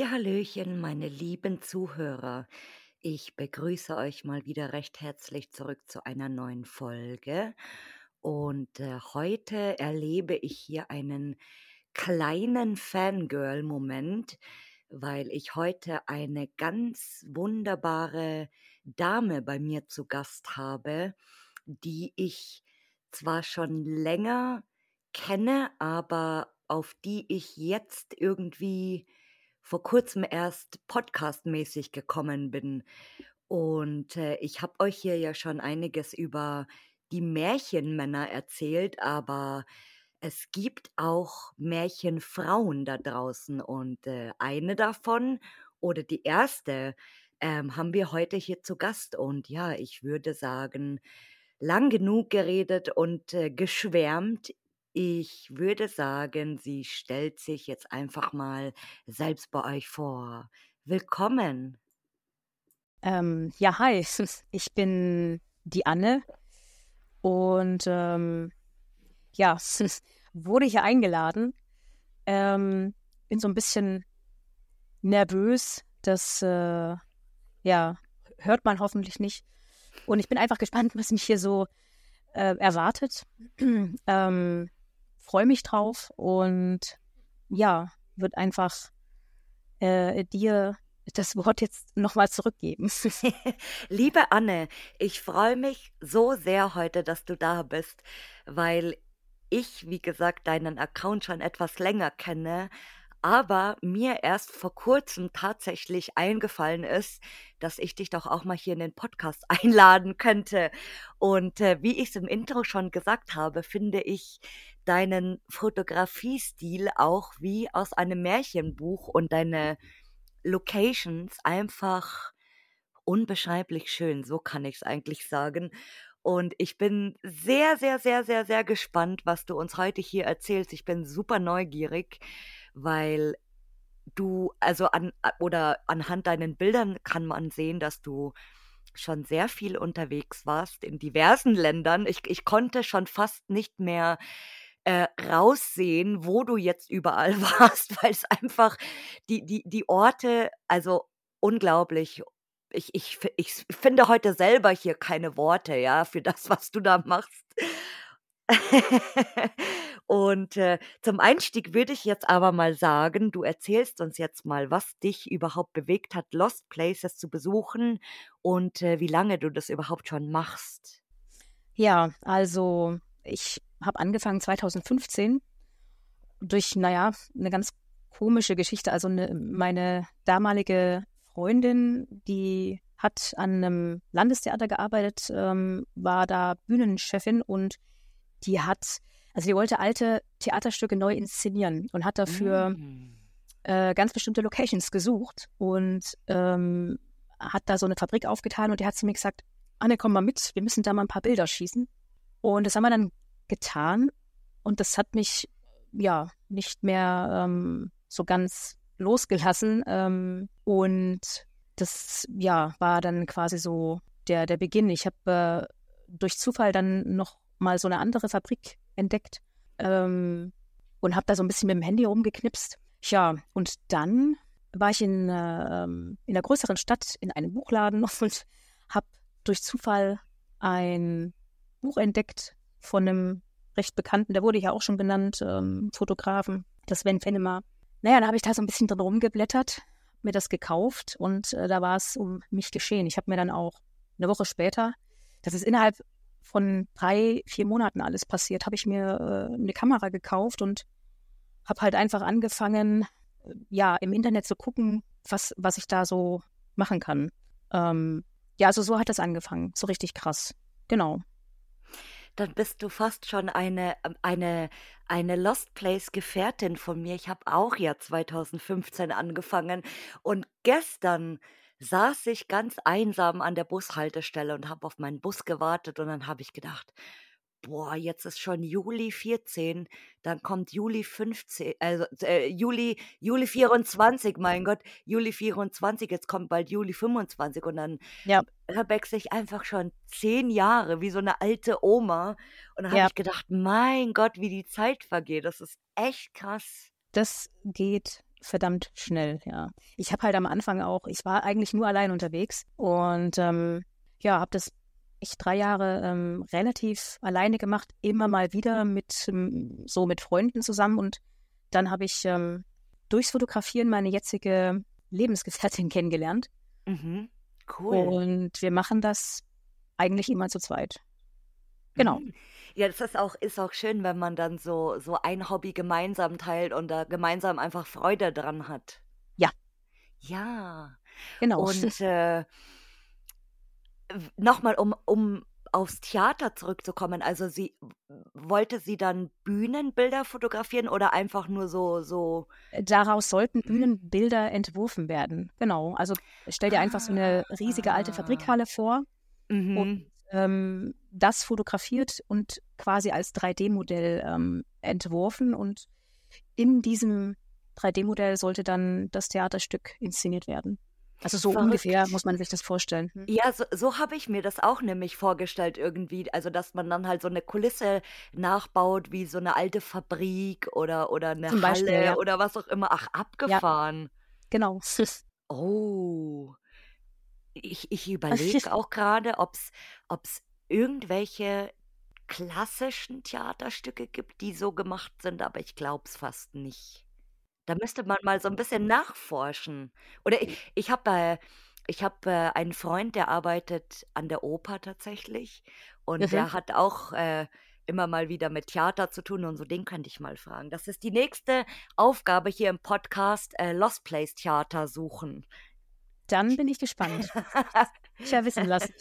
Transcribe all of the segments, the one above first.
Hallihallöchen, meine lieben Zuhörer. Ich begrüße euch mal wieder recht herzlich zurück zu einer neuen Folge. Und heute erlebe ich hier einen kleinen Fangirl-Moment, weil ich heute eine ganz wunderbare Dame bei mir zu Gast habe, die ich zwar schon länger kenne, aber auf die ich jetzt irgendwie vor Kurzem erst podcastmäßig gekommen bin. Und ich habe euch hier ja schon einiges über die Märchenmänner erzählt, aber es gibt auch Märchenfrauen da draußen und eine davon oder die erste haben wir heute hier zu Gast. Und ja, ich würde sagen, lang genug geredet und geschwärmt. Ich würde sagen, sie stellt sich jetzt einfach mal selbst bei euch vor. Willkommen. Ja, hi, ich bin die Anne und ja, wurde hier eingeladen. Bin so ein bisschen nervös, das ja, hört man hoffentlich nicht. Und ich bin einfach gespannt, was mich hier so erwartet. Freue mich drauf und ja, wird einfach dir das Wort jetzt nochmal zurückgeben. Liebe Anne, ich freue mich so sehr heute, dass du da bist, weil ich, wie gesagt, deinen Account schon etwas länger kenne, aber mir erst vor Kurzem tatsächlich eingefallen ist, dass ich dich doch auch mal hier in den Podcast einladen könnte. Und wie ich es im Intro schon gesagt habe, finde ich deinen Fotografiestil auch wie aus einem Märchenbuch und deine Locations einfach unbeschreiblich schön, so kann ich es eigentlich sagen. Und ich bin sehr, sehr, sehr, sehr, sehr gespannt, was du uns heute hier erzählst. Ich bin super neugierig, weil du also anhand deinen Bildern kann man sehen, dass du schon sehr viel unterwegs warst in diversen Ländern. Ich konnte schon fast nicht mehr, raussehen, wo du jetzt überall warst, weil es einfach die Orte also unglaublich. Ich finde heute selber hier keine Worte, ja, für das, was du da machst. Und, zum Einstieg würde ich jetzt aber mal sagen, du erzählst uns jetzt mal, was dich überhaupt bewegt hat, Lost Places zu besuchen und, wie lange du das überhaupt schon machst. Ja, also ich habe angefangen 2015 durch, naja, eine ganz komische Geschichte. Also meine damalige Freundin, die hat an einem Landestheater gearbeitet, war da Bühnenchefin und die wollte alte Theaterstücke neu inszenieren und hat dafür Mhm. ganz bestimmte Locations gesucht und hat da so eine Fabrik aufgetan und die hat zu mir gesagt, Anne, komm mal mit, wir müssen da mal ein paar Bilder schießen. Und das haben wir dann getan und das hat mich ja nicht mehr so ganz losgelassen. Und das ja war dann quasi so der Beginn. Ich habe durch Zufall dann noch mal so eine andere Fabrik entdeckt und habe da so ein bisschen mit dem Handy rumgeknipst. Ja, und dann war ich in einer größeren Stadt in einem Buchladen und habe durch Zufall ein Buch entdeckt von einem recht bekannten, der wurde ja auch schon genannt, Fotografen, das Sven Venema. Naja, da habe ich da so ein bisschen drin rumgeblättert, mir das gekauft und da war es um mich geschehen. Ich habe mir dann auch eine Woche später, das ist innerhalb von 3-4 Monaten alles passiert, habe ich mir eine Kamera gekauft und habe halt einfach angefangen, ja, im Internet zu gucken, was ich da so machen kann. Ja, also so hat das angefangen, so richtig krass. Genau. Dann bist du fast schon eine Lost Place Gefährtin von mir. Ich habe auch ja 2015 angefangen und gestern saß ich ganz einsam an der Bushaltestelle und habe auf meinen Bus gewartet und dann habe ich gedacht: „Boah, jetzt ist schon Juli 14, dann kommt Juli 15, also, Juli 24, mein Gott, Juli 24, jetzt kommt bald Juli 25 und dann Ja, wechsle ich einfach schon 10 Jahre wie so eine alte Oma. Und dann habe ja, ich gedacht: „Mein Gott, wie die Zeit vergeht. Das ist echt krass.“ das geht verdammt schnell, ja. Ich habe halt am Anfang auch, ich war eigentlich nur allein unterwegs und habe das ich 3 Jahre relativ alleine gemacht, immer mal wieder mit Freunden zusammen und dann habe ich durchs Fotografieren meine jetzige Lebensgefährtin kennengelernt Mhm. Cool. und wir machen das eigentlich immer zu zweit. Genau. Mhm. Ja, das ist auch schön, wenn man dann so ein Hobby gemeinsam teilt und da gemeinsam einfach Freude dran hat. Ja, Ja. genau. Und, nochmal, um aufs Theater zurückzukommen, also wollte sie dann Bühnenbilder fotografieren oder einfach nur so Daraus sollten mhm. Bühnenbilder entworfen werden. Genau. Also stell dir einfach so eine riesige alte Ah. Fabrikhalle vor und Mhm. das fotografiert und quasi als 3D-Modell entworfen. Und in diesem 3D-Modell sollte dann das Theaterstück inszeniert werden. Also so ungefähr Verrückt. muss man sich das vorstellen. Ja, so habe ich mir das auch nämlich vorgestellt irgendwie. Also, dass man dann halt so eine Kulisse nachbaut wie so eine alte Fabrik oder Zum eine Beispiel, Halle ja. oder was auch immer. Ach, Ja, abgefahren. genau. Oh. Ich überlege auch gerade, ob's irgendwelche klassischen Theaterstücke gibt, die so gemacht sind, aber ich glaube es fast nicht. Da müsste man mal so 'n bisschen nachforschen. Oder ich habe einen Freund, der arbeitet an der Oper tatsächlich und Mhm. der hat auch, immer mal wieder mit Theater zu tun und so, den könnte ich mal fragen. Das ist die nächste Aufgabe hier im Podcast, Lost Place Theater suchen. Dann bin ich gespannt. Sicher wissen lassen.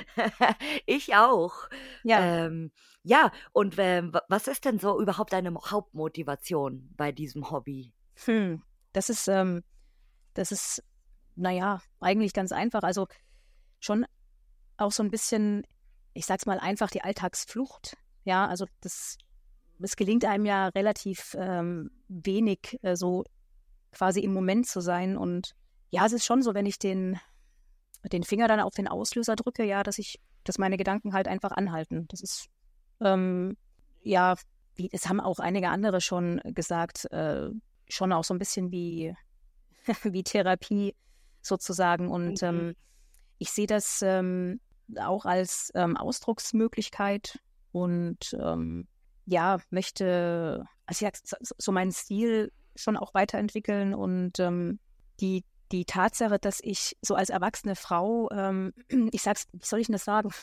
Ich auch. Ja. Ähm, ja, und, was ist denn so überhaupt deine Hauptmotivation bei diesem Hobby? Hm. Das ist, das ist, naja, eigentlich ganz einfach. Also schon auch so ein bisschen, ich sag's mal einfach, die Alltagsflucht. Ja, also es gelingt einem ja relativ wenig, so quasi im Moment zu sein. Und ja, es ist schon so, wenn ich den Finger dann auf den Auslöser drücke, ja, dass meine Gedanken halt einfach anhalten. Das ist, ähm, ja, es haben auch einige andere schon gesagt, schon auch so ein bisschen wie, wie Therapie sozusagen. Und Mhm. ich sehe das auch als Ausdrucksmöglichkeit und ja, möchte, also ja, so meinen Stil schon auch weiterentwickeln und die Tatsache, dass ich so als erwachsene Frau, ich sag's, wie soll ich denn das sagen?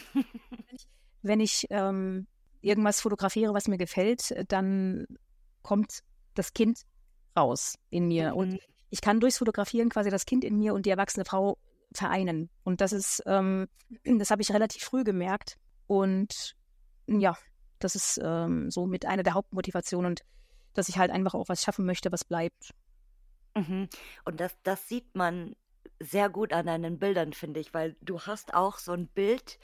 Wenn ich irgendwas fotografiere, was mir gefällt, dann kommt das Kind raus in mir. Und Mhm. ich kann durchs Fotografieren quasi das Kind in mir und die erwachsene Frau vereinen. Und das habe ich relativ früh gemerkt. Und ja, das ist so mit einer der Hauptmotivationen und dass ich halt einfach auch was schaffen möchte, was bleibt. Mhm. Und das sieht man sehr gut an deinen Bildern, finde ich, weil du hast auch so 'n Bild,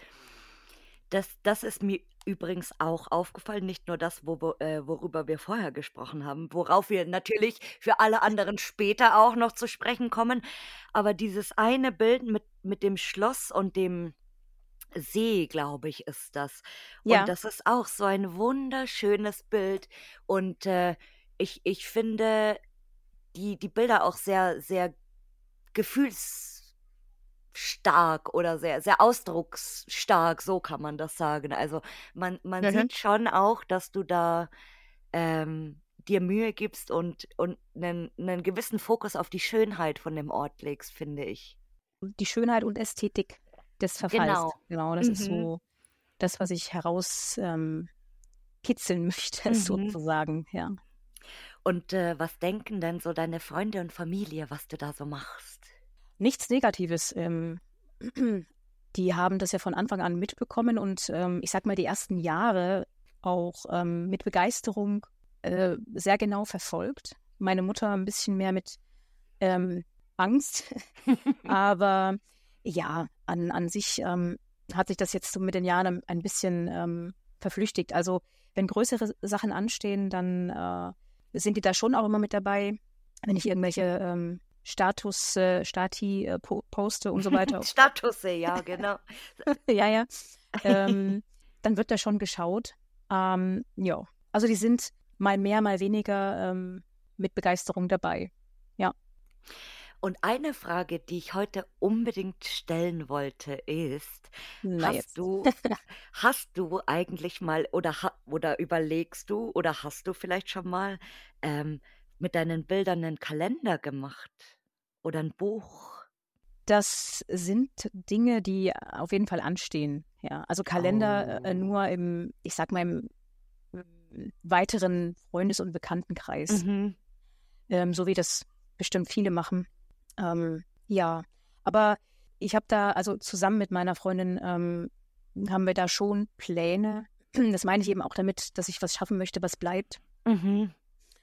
das ist mir übrigens auch aufgefallen, nicht nur das, worüber wir vorher gesprochen haben, worauf wir natürlich für alle anderen später auch noch zu sprechen kommen. Aber dieses eine Bild mit dem Schloss und dem See, glaube ich, ist das. Und Ja. das ist auch so ein wunderschönes Bild und, ich finde die Bilder auch sehr, sehr gefühlsstark oder sehr, sehr ausdrucksstark, so kann man das sagen. Also, man Mhm. sieht schon auch, dass du da, dir Mühe gibst und einen gewissen Fokus auf die Schönheit von dem Ort legst, finde ich. Die Schönheit und Ästhetik des Verfalls. Genau. Genau, das ist Mhm, so das, was ich kitzeln möchte, mhm. sozusagen, ja. Und, was denken denn so deine Freunde und Familie, was du da so machst? Nichts Negatives. Die haben das ja von Anfang an mitbekommen und ich sag mal, die ersten Jahre auch mit Begeisterung sehr genau verfolgt. Meine Mutter ein bisschen mehr mit Angst, aber ja, an sich hat sich das jetzt so mit den Jahren ein bisschen verflüchtigt. Also wenn größere Sachen anstehen, dann sind die da schon auch immer mit dabei, wenn ich irgendwelche Stati poste und so weiter. Statusse, ja, genau. Ja, ja. Ähm, dann wird da schon geschaut. Ja, also die sind mal mehr, mal weniger mit Begeisterung dabei. Und eine Frage, die ich heute unbedingt stellen wollte, ist, Na hast jetzt. du hast du eigentlich mal oder überlegst du oder hast du vielleicht schon mal, ähm, mit deinen Bildern einen Kalender gemacht oder ein Buch? Das sind Dinge, die auf jeden Fall anstehen, ja. Also Kalender, Oh. nur im, ich sag mal, im weiteren Freundes- und Bekanntenkreis, Mhm. so wie das bestimmt viele machen. Ja, aber ich habe da, also zusammen mit meiner Freundin, haben wir da schon Pläne. Das meine ich eben auch damit, dass ich was schaffen möchte, was bleibt. Mhm.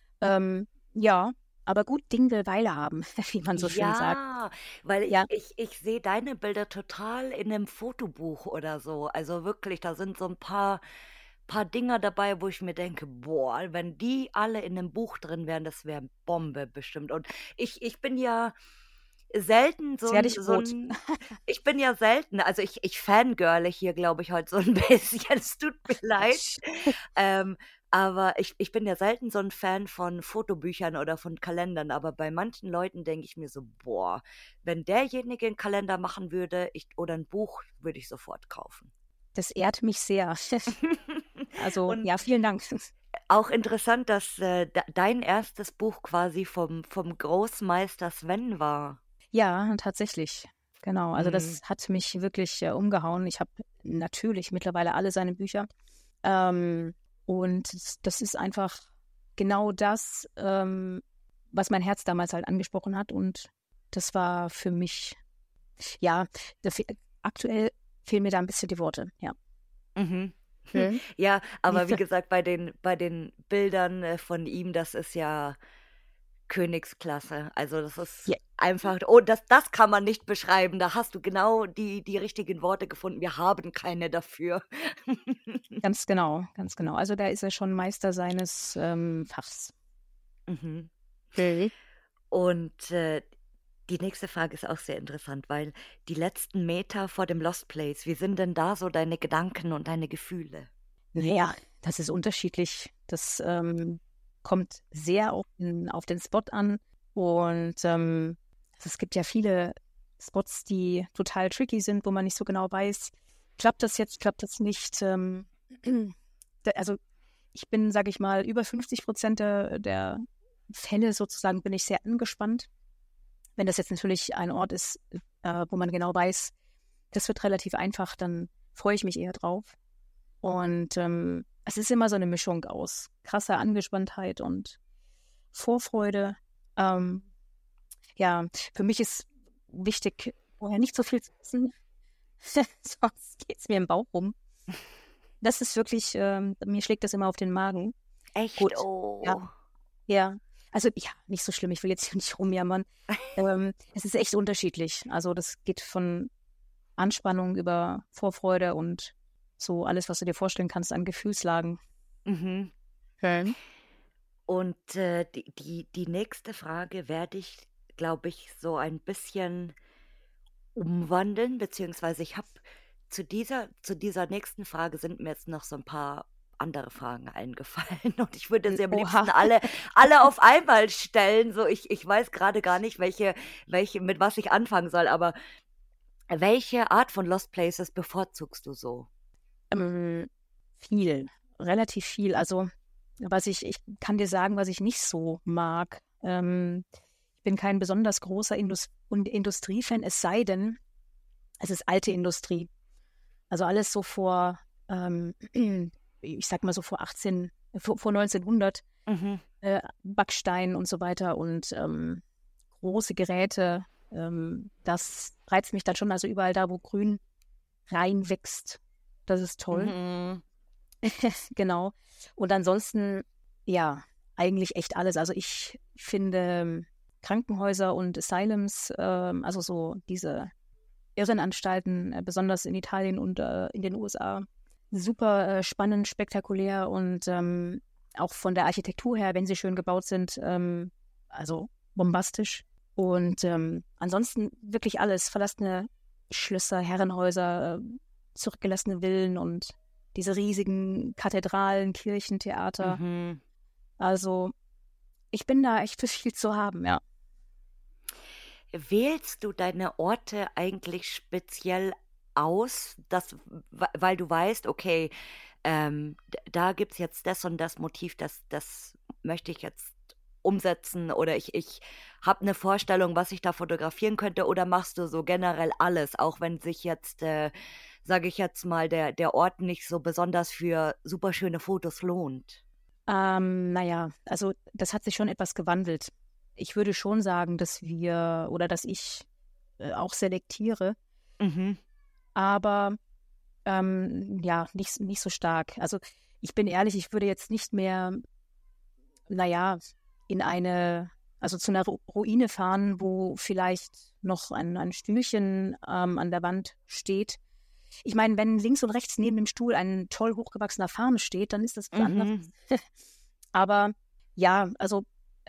Ja, aber gut Ding will Weile haben, wie man so schön sagt. Ja, weil Ja, ich sehe deine Bilder total in 'nem Fotobuch oder so. Also wirklich, da sind so ein paar Dinger dabei, wo ich mir denke: „Boah, wenn die alle in 'nem Buch drin wären, das wäre Bombe bestimmt.“ Und ich bin ja selten jetzt werde ich rot. ich bin ja selten, also ich fangirle hier, glaube ich, heute so ein bisschen. Es tut mir leid. Quatsch. Ähm, aber ich bin ja selten so 'n Fan von Fotobüchern oder von Kalendern, aber bei manchen Leuten denke ich mir so: „Boah, wenn derjenige 'n Kalender machen würde, ich oder 'n Buch, würde ich sofort kaufen.“ Das ehrt mich sehr. Also, Und ja, vielen Dank. auch interessant, dass, dein erstes Buch quasi vom Großmeister Sven war. Ja, tatsächlich. Genau. Also, Mhm. das hat mich wirklich, umgehauen. Ich habe natürlich mittlerweile alle seine Bücher. Ähm, und das ist einfach genau das, was mein Herz damals halt angesprochen hat. Und das war für mich, ja, da fe aktuell fehlen mir da ein bisschen die Worte, ja. Mhm. Mhm. Ja, Wie aber wie gesagt, bei den Bildern, von ihm, das ist ja Königsklasse. Also, das ist ja, einfach oh, das kann man nicht beschreiben. Da hast du genau die richtigen Worte gefunden. Wir haben keine dafür. ganz genau, ganz genau. Also, da ist er schon Meister seines, Fachs. Mhm. Mhm. Und, die nächste Frage ist auch sehr interessant, weil die letzten Meter vor dem Lost Place, wie sind denn da so deine Gedanken und deine Gefühle? Na ja, das ist unterschiedlich. Das, kommt sehr auf den Spot an und, also, es gibt ja viele Spots, die total tricky sind, wo man nicht so genau weiß, klappt das jetzt, klappt das nicht? Also, ich bin, sage ich mal, über 50% der Fälle sozusagen bin ich sehr angespannt. Wenn das jetzt natürlich ein Ort ist, wo man genau weiß, das wird relativ einfach, dann freue ich mich eher drauf. Und, es ist immer so eine Mischung aus krasser Angespanntheit und Vorfreude. Ähm, ja, für mich ist wichtig, vorher nicht so viel zu essen, sonst geht's mir im Bauch rum. Das ist wirklich, mir schlägt das immer auf den Magen. Echt? Gut, ja, Oh. ja. Also, ja, nicht so schlimm, ich will jetzt hier nicht rumjammern. Es ist echt unterschiedlich. Also, das geht von Anspannung über Vorfreude und so alles, was du dir vorstellen kannst an Gefühlslagen. Mhm. Mhm. Und, die nächste Frage werde ich, glaube ich, so ein bisschen umwandeln, beziehungsweise ich habe zu dieser nächsten Frage sind mir jetzt noch so ein paar andere Fragen eingefallen und ich würde sie am Oha. liebsten alle auf einmal stellen. So, ich weiß gerade gar nicht, welche mit was ich anfangen soll, aber welche Art von Lost Places bevorzugst du so? Ähm, viel, relativ viel. Also, ich kann dir sagen, was ich nicht so mag. Ich bin kein besonders großer Industriefan, es sei denn, es ist alte Industrie. Also alles so vor, ich sag mal so vor 1900, Mhm, Backstein und so weiter und große Geräte. Das reizt mich dann schon. Also überall da, wo Grün reinwächst, das ist toll. mhm, Genau. Und ansonsten, ja, eigentlich echt alles. Also ich finde Krankenhäuser und Asylums, also so diese Irrenanstalten, besonders in Italien und in den USA, super spannend, spektakulär und auch von der Architektur her, wenn sie schön gebaut sind, also bombastisch. Und ansonsten wirklich alles, verlassene Schlösser, Herrenhäuser, zurückgelassene Villen und diese riesigen Kathedralen, Kirchen, Theater. mhm. Also ich bin da echt für viel zu haben, ja. wählst du deine Orte eigentlich speziell aus, weil du weißt, okay, da gibt es jetzt das und das Motiv, das möchte ich jetzt umsetzen oder ich habe eine Vorstellung, was ich da fotografieren könnte, oder machst du so generell alles, auch wenn sich jetzt, sage ich jetzt mal, der Ort nicht so besonders für super schöne Fotos lohnt? Naja, also das hat sich schon etwas gewandelt. Ich würde schon sagen, dass ich auch selektiere, Mhm. aber ja, nicht so stark. Also ich bin ehrlich, ich würde jetzt nicht mehr, naja, also zu einer Ruine fahren, wo vielleicht noch ein Stühlchen an der Wand steht. Ich meine, wenn links und rechts neben dem Stuhl ein toll hochgewachsener Farn steht, dann ist das was anderes. Mhm. Aber ja, also,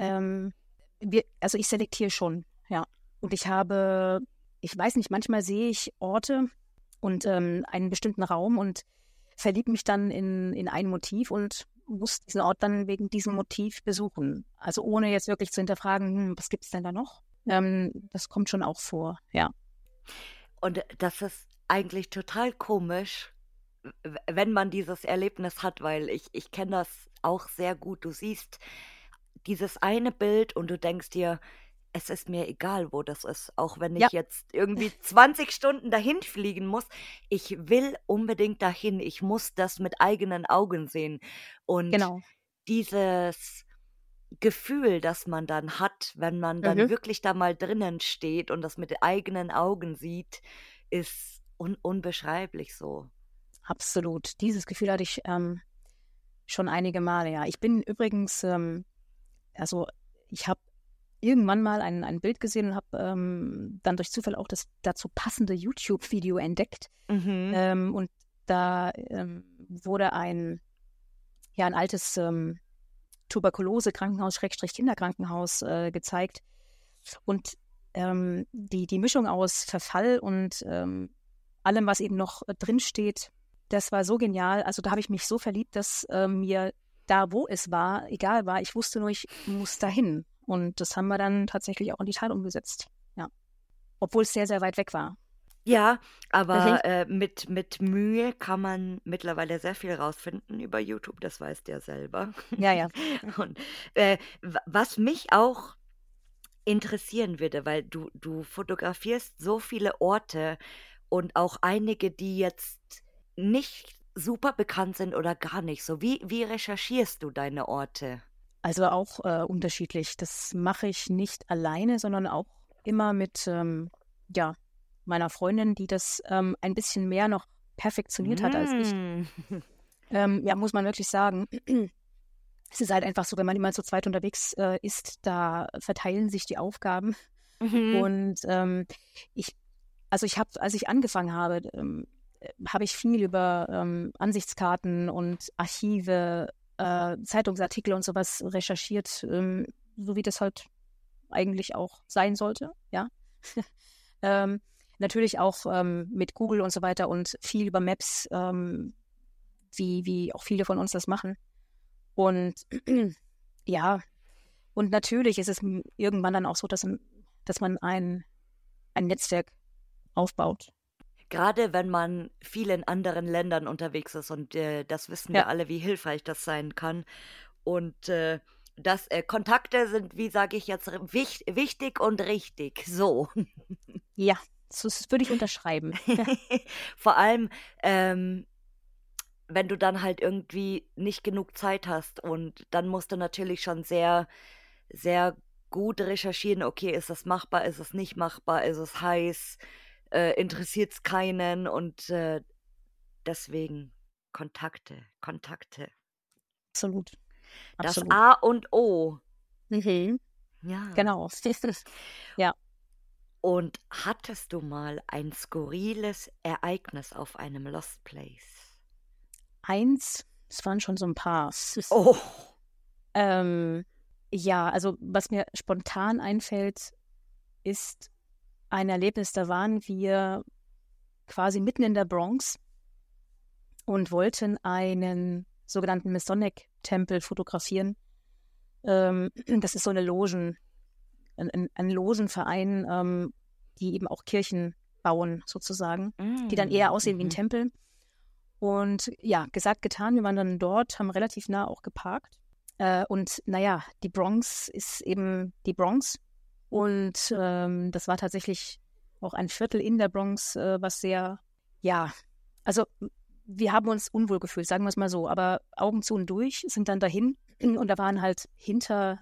also ich selektiere schon, ja. Und ich weiß nicht, manchmal sehe ich Orte und einen bestimmten Raum und verliebe mich dann in ein Motiv und muss diesen Ort dann wegen diesem Motiv besuchen. Also ohne jetzt wirklich zu hinterfragen, was gibt es denn da noch? Das kommt schon auch vor, ja. Und das ist eigentlich total komisch, wenn man dieses Erlebnis hat, weil ich kenne das auch sehr gut. Du siehst dieses eine Bild und du denkst dir, es ist mir egal, wo das ist, auch wenn Ja, ich jetzt irgendwie 20 Stunden dahin fliegen muss. Ich will unbedingt dahin. Ich muss das mit eigenen Augen sehen. Und genau. dieses Gefühl, das man dann hat, wenn man dann Mhm. wirklich da mal drinnen steht und das mit eigenen Augen sieht, ist unbeschreiblich so. Absolut. Dieses Gefühl hatte ich schon einige Male, ja. Ich bin übrigens, also ich habe irgendwann mal ein Bild gesehen und habe dann durch Zufall auch das dazu passende YouTube-Video entdeckt. Mhm. Und da wurde ein altes Tuberkulose-Krankenhaus, Schrägstrich Kinderkrankenhaus gezeigt. Und die Mischung aus Verfall und allem, was eben noch drin steht, das war so genial. Also da habe ich mich so verliebt, dass mir da, wo es war, egal war, ich wusste nur, ich muss dahin. Und das haben wir dann tatsächlich auch in die Tat umgesetzt. Ja. Obwohl es sehr, sehr weit weg war. Ja, Mhm. aber mit Mühe kann man mittlerweile sehr viel rausfinden über YouTube, das weißt du ja selber. Ja, ja. Und was mich auch interessieren würde, weil du fotografierst so viele Orte und auch einige, die jetzt nicht super bekannt sind oder gar nicht so. Wie recherchierst du deine Orte? Also auch unterschiedlich. Das mache ich nicht alleine, sondern auch immer mit ja, meiner Freundin, die das ein bisschen mehr noch perfektioniert hat als ich. Mm. Ja, muss man wirklich sagen. Es ist halt einfach so, wenn man immer zu zweit unterwegs ist, da verteilen sich die Aufgaben. Mhm. Und ich, also ich habe, als ich angefangen habe, habe ich viel über Ansichtskarten und Archive, Zeitungsartikel und sowas recherchiert, so wie das halt eigentlich auch sein sollte, ja. ähm, Natürlich auch mit Google und so weiter und viel über Maps, wie auch viele von uns das machen. Und ja, und natürlich ist es irgendwann dann auch so, dass man ein Netzwerk aufbaut. Gerade wenn man viel in anderen Ländern unterwegs ist und das wissen Ja, wir alle, wie hilfreich das sein kann. Und Kontakte sind, wie sage ich jetzt, wichtig und richtig. So. ja, das würde ich unterschreiben. Vor allem, ähm, wenn du dann halt irgendwie nicht genug Zeit hast und dann musst du natürlich schon sehr, sehr gut recherchieren, okay, ist das machbar, ist es nicht machbar, ist es heiß, interessiert es keinen und deswegen Kontakte, Kontakte. Absolut, Das absolut. A und O. Mhm. Ja. Genau. Ja, Und hattest du mal ein skurriles Ereignis auf einem Lost Place? es waren schon so ein paar. Oh. Ähm, ja, also was mir spontan einfällt, ist ein Erlebnis, da waren wir quasi mitten in der Bronx und wollten einen sogenannten Masonic-Tempel fotografieren. Das ist so eine einen losen Verein, die eben auch Kirchen bauen, sozusagen, die dann eher aussehen wie ein Tempel. Und ja, gesagt, getan, wir waren dann dort, haben relativ nah auch geparkt. Und naja, die Bronx ist eben die Bronx. Und das war tatsächlich auch ein Viertel in der Bronx, was sehr, ja, also wir haben uns unwohl gefühlt, sagen wir es mal so, aber Augen zu und durch, sind dann dahin und da waren halt hinter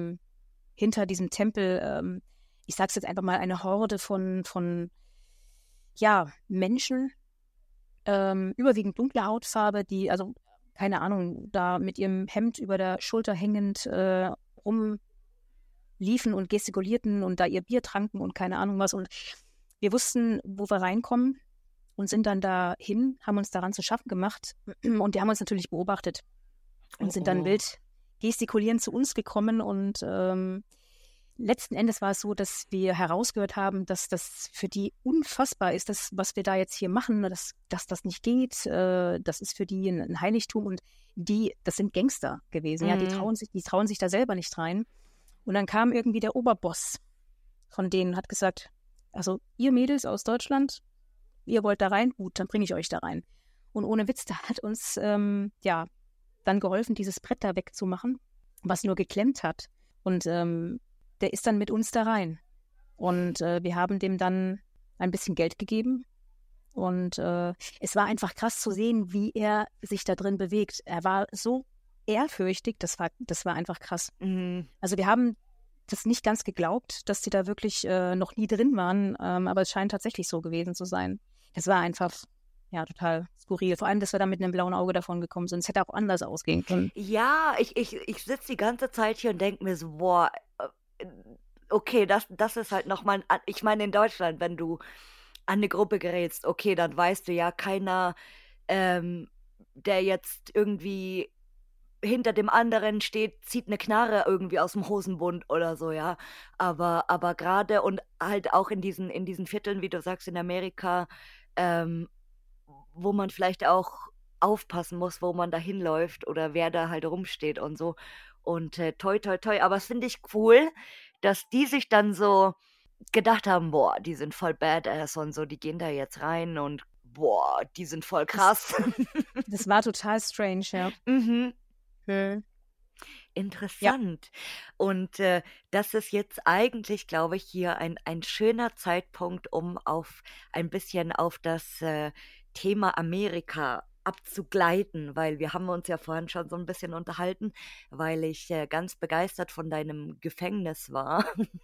diesem Tempel, ich sag's jetzt einfach mal, eine Horde von ja, Menschen, überwiegend dunkle Hautfarbe, die, also keine Ahnung, da mit ihrem Hemd über der Schulter hängend rumliefen und gestikulierten und da ihr Bier tranken und keine Ahnung was. Und wir wussten, wo wir reinkommen und sind dann dahin, haben uns daran zu schaffen gemacht und die haben uns natürlich beobachtet und sind dann wild gestikulierend zu uns gekommen und letzten Endes war es so, dass wir herausgehört haben, dass das für die unfassbar ist, das, was wir da jetzt hier machen, dass das nicht geht. Das ist für die ein Heiligtum und das sind Gangster gewesen. Ja, die trauen sich da selber nicht rein. Und dann kam irgendwie der Oberboss von denen, hat gesagt, also ihr Mädels aus Deutschland, ihr wollt da rein, gut, dann bringe ich euch da rein. Und ohne Witz, da hat uns dann geholfen, dieses Brett da wegzumachen, was nur geklemmt hat. Und der ist dann mit uns da rein. Und wir haben dem dann ein bisschen Geld gegeben. Und es war einfach krass zu sehen, wie er sich da drin bewegt. Er war so ehrfürchtig, das war einfach krass. Also wir haben das nicht ganz geglaubt, dass die da wirklich noch nie drin waren, aber es scheint tatsächlich so gewesen zu sein. Das war einfach, ja, total skurril. Vor allem, dass wir da mit einem blauen Auge davon gekommen sind. Es hätte auch anders ausgehen können. Ja, ich sitze die ganze Zeit hier und denke mir so, boah, okay, das ist halt nochmal, ich meine, in Deutschland, wenn du an eine Gruppe gerätst, okay, dann weißt du ja, keiner, der jetzt irgendwie hinter dem anderen steht, zieht eine Knarre irgendwie aus dem Hosenbund oder so, ja. Aber gerade und halt auch in diesen Vierteln, wie du sagst, in Amerika, ähm, wo man vielleicht auch aufpassen muss, wo man da hinläuft oder wer da halt rumsteht und so. Und toi, toi, toi. Aber das finde ich cool, dass die sich dann so gedacht haben, boah, die sind voll badass und so, die gehen da jetzt rein und boah, die sind voll krass. Das war total strange, ja. Mhm. Ja. Interessant. Und das ist jetzt eigentlich, glaube ich, hier ein schöner Zeitpunkt, um ein bisschen auf das Thema Amerika abzugleiten, weil wir haben uns ja vorhin schon so ein bisschen unterhalten, weil ich ganz begeistert von deinem Gefängnis war.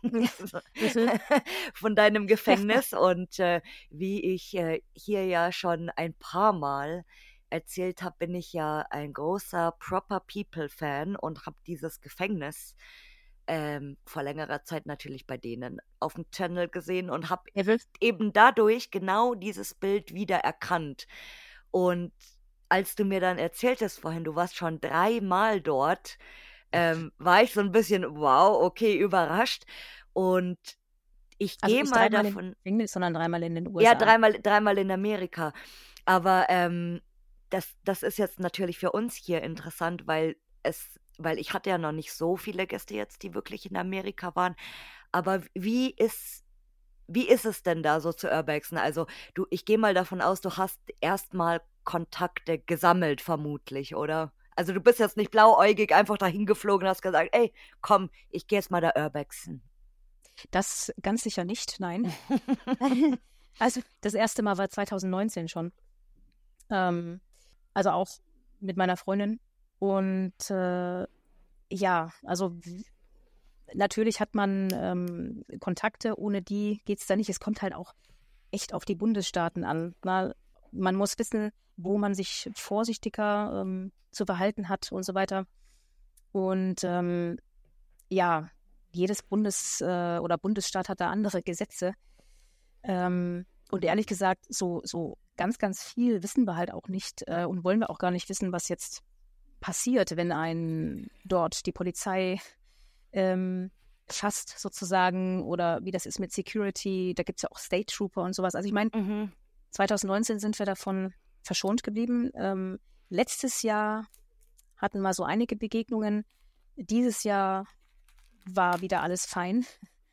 Von deinem Gefängnis und wie ich hier ja schon ein paar Mal erzählt habe, bin ich ja ein großer Proper People-Fan und habe dieses Gefängnis vor längerer Zeit natürlich bei denen auf dem Channel gesehen und habe eben dadurch genau dieses Bild wieder erkannt. Und als du mir dann erzähltest vorhin, du warst schon 3-mal dort, war ich so ein bisschen, wow, okay, überrascht. Und ich Also gehe nicht mal dreimal davon. im Gefängnis, sondern 3-mal in den USA. Ja, dreimal in Amerika. Aber das ist jetzt natürlich für uns hier interessant, weil ich hatte ja noch nicht so viele Gäste jetzt, die wirklich in Amerika waren. Aber wie ist es denn da so zu Urbexen? Also ich gehe mal davon aus, du hast erstmal Kontakte gesammelt, vermutlich, oder? Also du bist jetzt nicht blauäugig einfach dahin geflogen und hast gesagt, ey, komm, ich gehe jetzt mal da Urbexen. Das ganz sicher nicht, nein. Also das erste Mal war 2019 schon. Also auch mit meiner Freundin. Und ja, also natürlich hat man Kontakte, ohne die geht es da nicht. Es kommt halt auch echt auf die Bundesstaaten an. Man muss wissen, wo man sich vorsichtiger zu verhalten hat und so weiter. Und ja, jedes oder Bundesstaat hat da andere Gesetze. Und ehrlich gesagt, so ganz, ganz viel wissen wir halt auch nicht und wollen wir auch gar nicht wissen, was jetzt passiert, wenn einen dort die Polizei fasst sozusagen oder wie das ist mit Security. Da gibt es ja auch State Trooper und sowas. Also ich meine, 2019 sind wir davon verschont geblieben. Letztes Jahr hatten wir so einige Begegnungen. Dieses Jahr war wieder alles fein.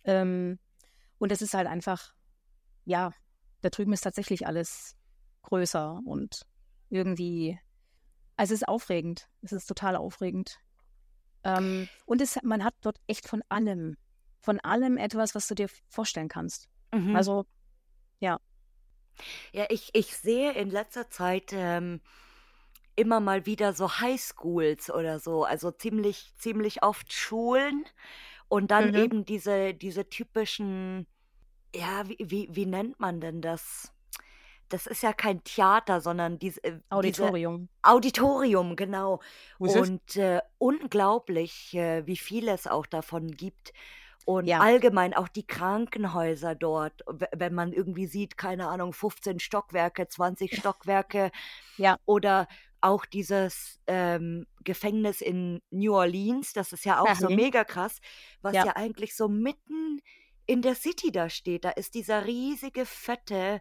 Ähm, und es ist halt einfach, ja, da drüben ist tatsächlich alles größer und irgendwie, also es ist aufregend. Es ist total aufregend. Und man hat dort echt von allem etwas, was du dir vorstellen kannst. Mhm. Also, ja. Ja, ich sehe in letzter Zeit immer mal wieder so Highschools oder so, also ziemlich oft Schulen und dann Mhm. eben diese typischen, ja, wie nennt man denn das? Das ist ja kein Theater, sondern diese Auditorium. Auditorium, genau. Wo ist es? Und, unglaublich, wie viel es auch davon gibt. Und Ja, allgemein auch die Krankenhäuser dort, wenn man irgendwie sieht, keine Ahnung, 15 Stockwerke, 20 Stockwerke ja, oder auch dieses, Gefängnis in New Orleans, das ist ja auch so mhm, mega krass, was ja, ja eigentlich so mitten in der City da steht. Da ist dieser riesige, fette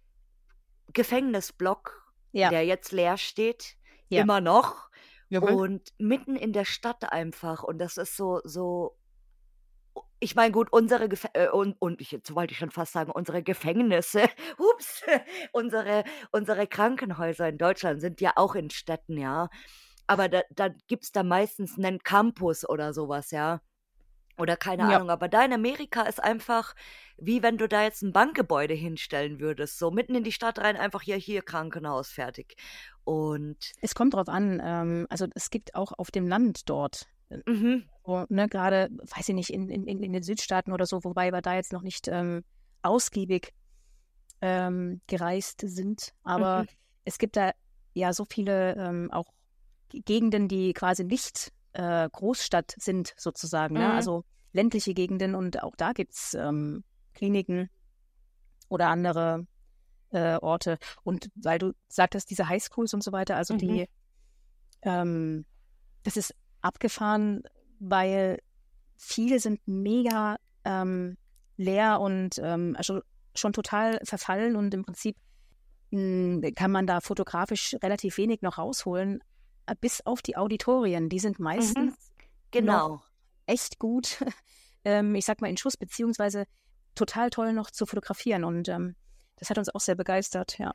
Gefängnisblock, ja, der jetzt leer steht, ja. immer noch Mhm. und mitten in der Stadt einfach und das ist so ich meine, gut, unsere Gefä und ich jetzt wollte ich schon fast sagen, unsere Gefängnisse, ups, unsere Krankenhäuser in Deutschland sind ja auch in Städten, ja. Aber da gibt's da meistens 'nen Campus oder so was, ja. Oder keine Ja. Ahnung, aber da in Amerika ist einfach wie wenn du da jetzt 'n Bankgebäude hinstellen würdest, so mitten in die Stadt rein, einfach hier Krankenhaus, fertig. Und Es kommt drauf an. Also es gibt auch auf dem Land dort, mhm, so, ne, gerade, weiß ich nicht, in den Südstaaten oder so, wobei wir da jetzt noch nicht ausgiebig gereist sind. Aber mhm, es gibt da ja so viele auch Gegenden, die quasi nicht Großstadt sind, sozusagen, ne? mhm, Also ländliche Gegenden und auch da gibt's Kliniken oder andere Orte. Und weil du sagtest, diese Highschools und so weiter, also mhm. ähm, das ist abgefahren, weil viele sind mega leer und also schon total verfallen und im Prinzip kann man da fotografisch relativ wenig noch rausholen, bis auf die Auditorien. Die sind Mhm, meistens noch genau. echt gut, ich sag mal, in Schuss, beziehungsweise total toll noch zu fotografieren. Und das hat uns auch sehr begeistert, ja.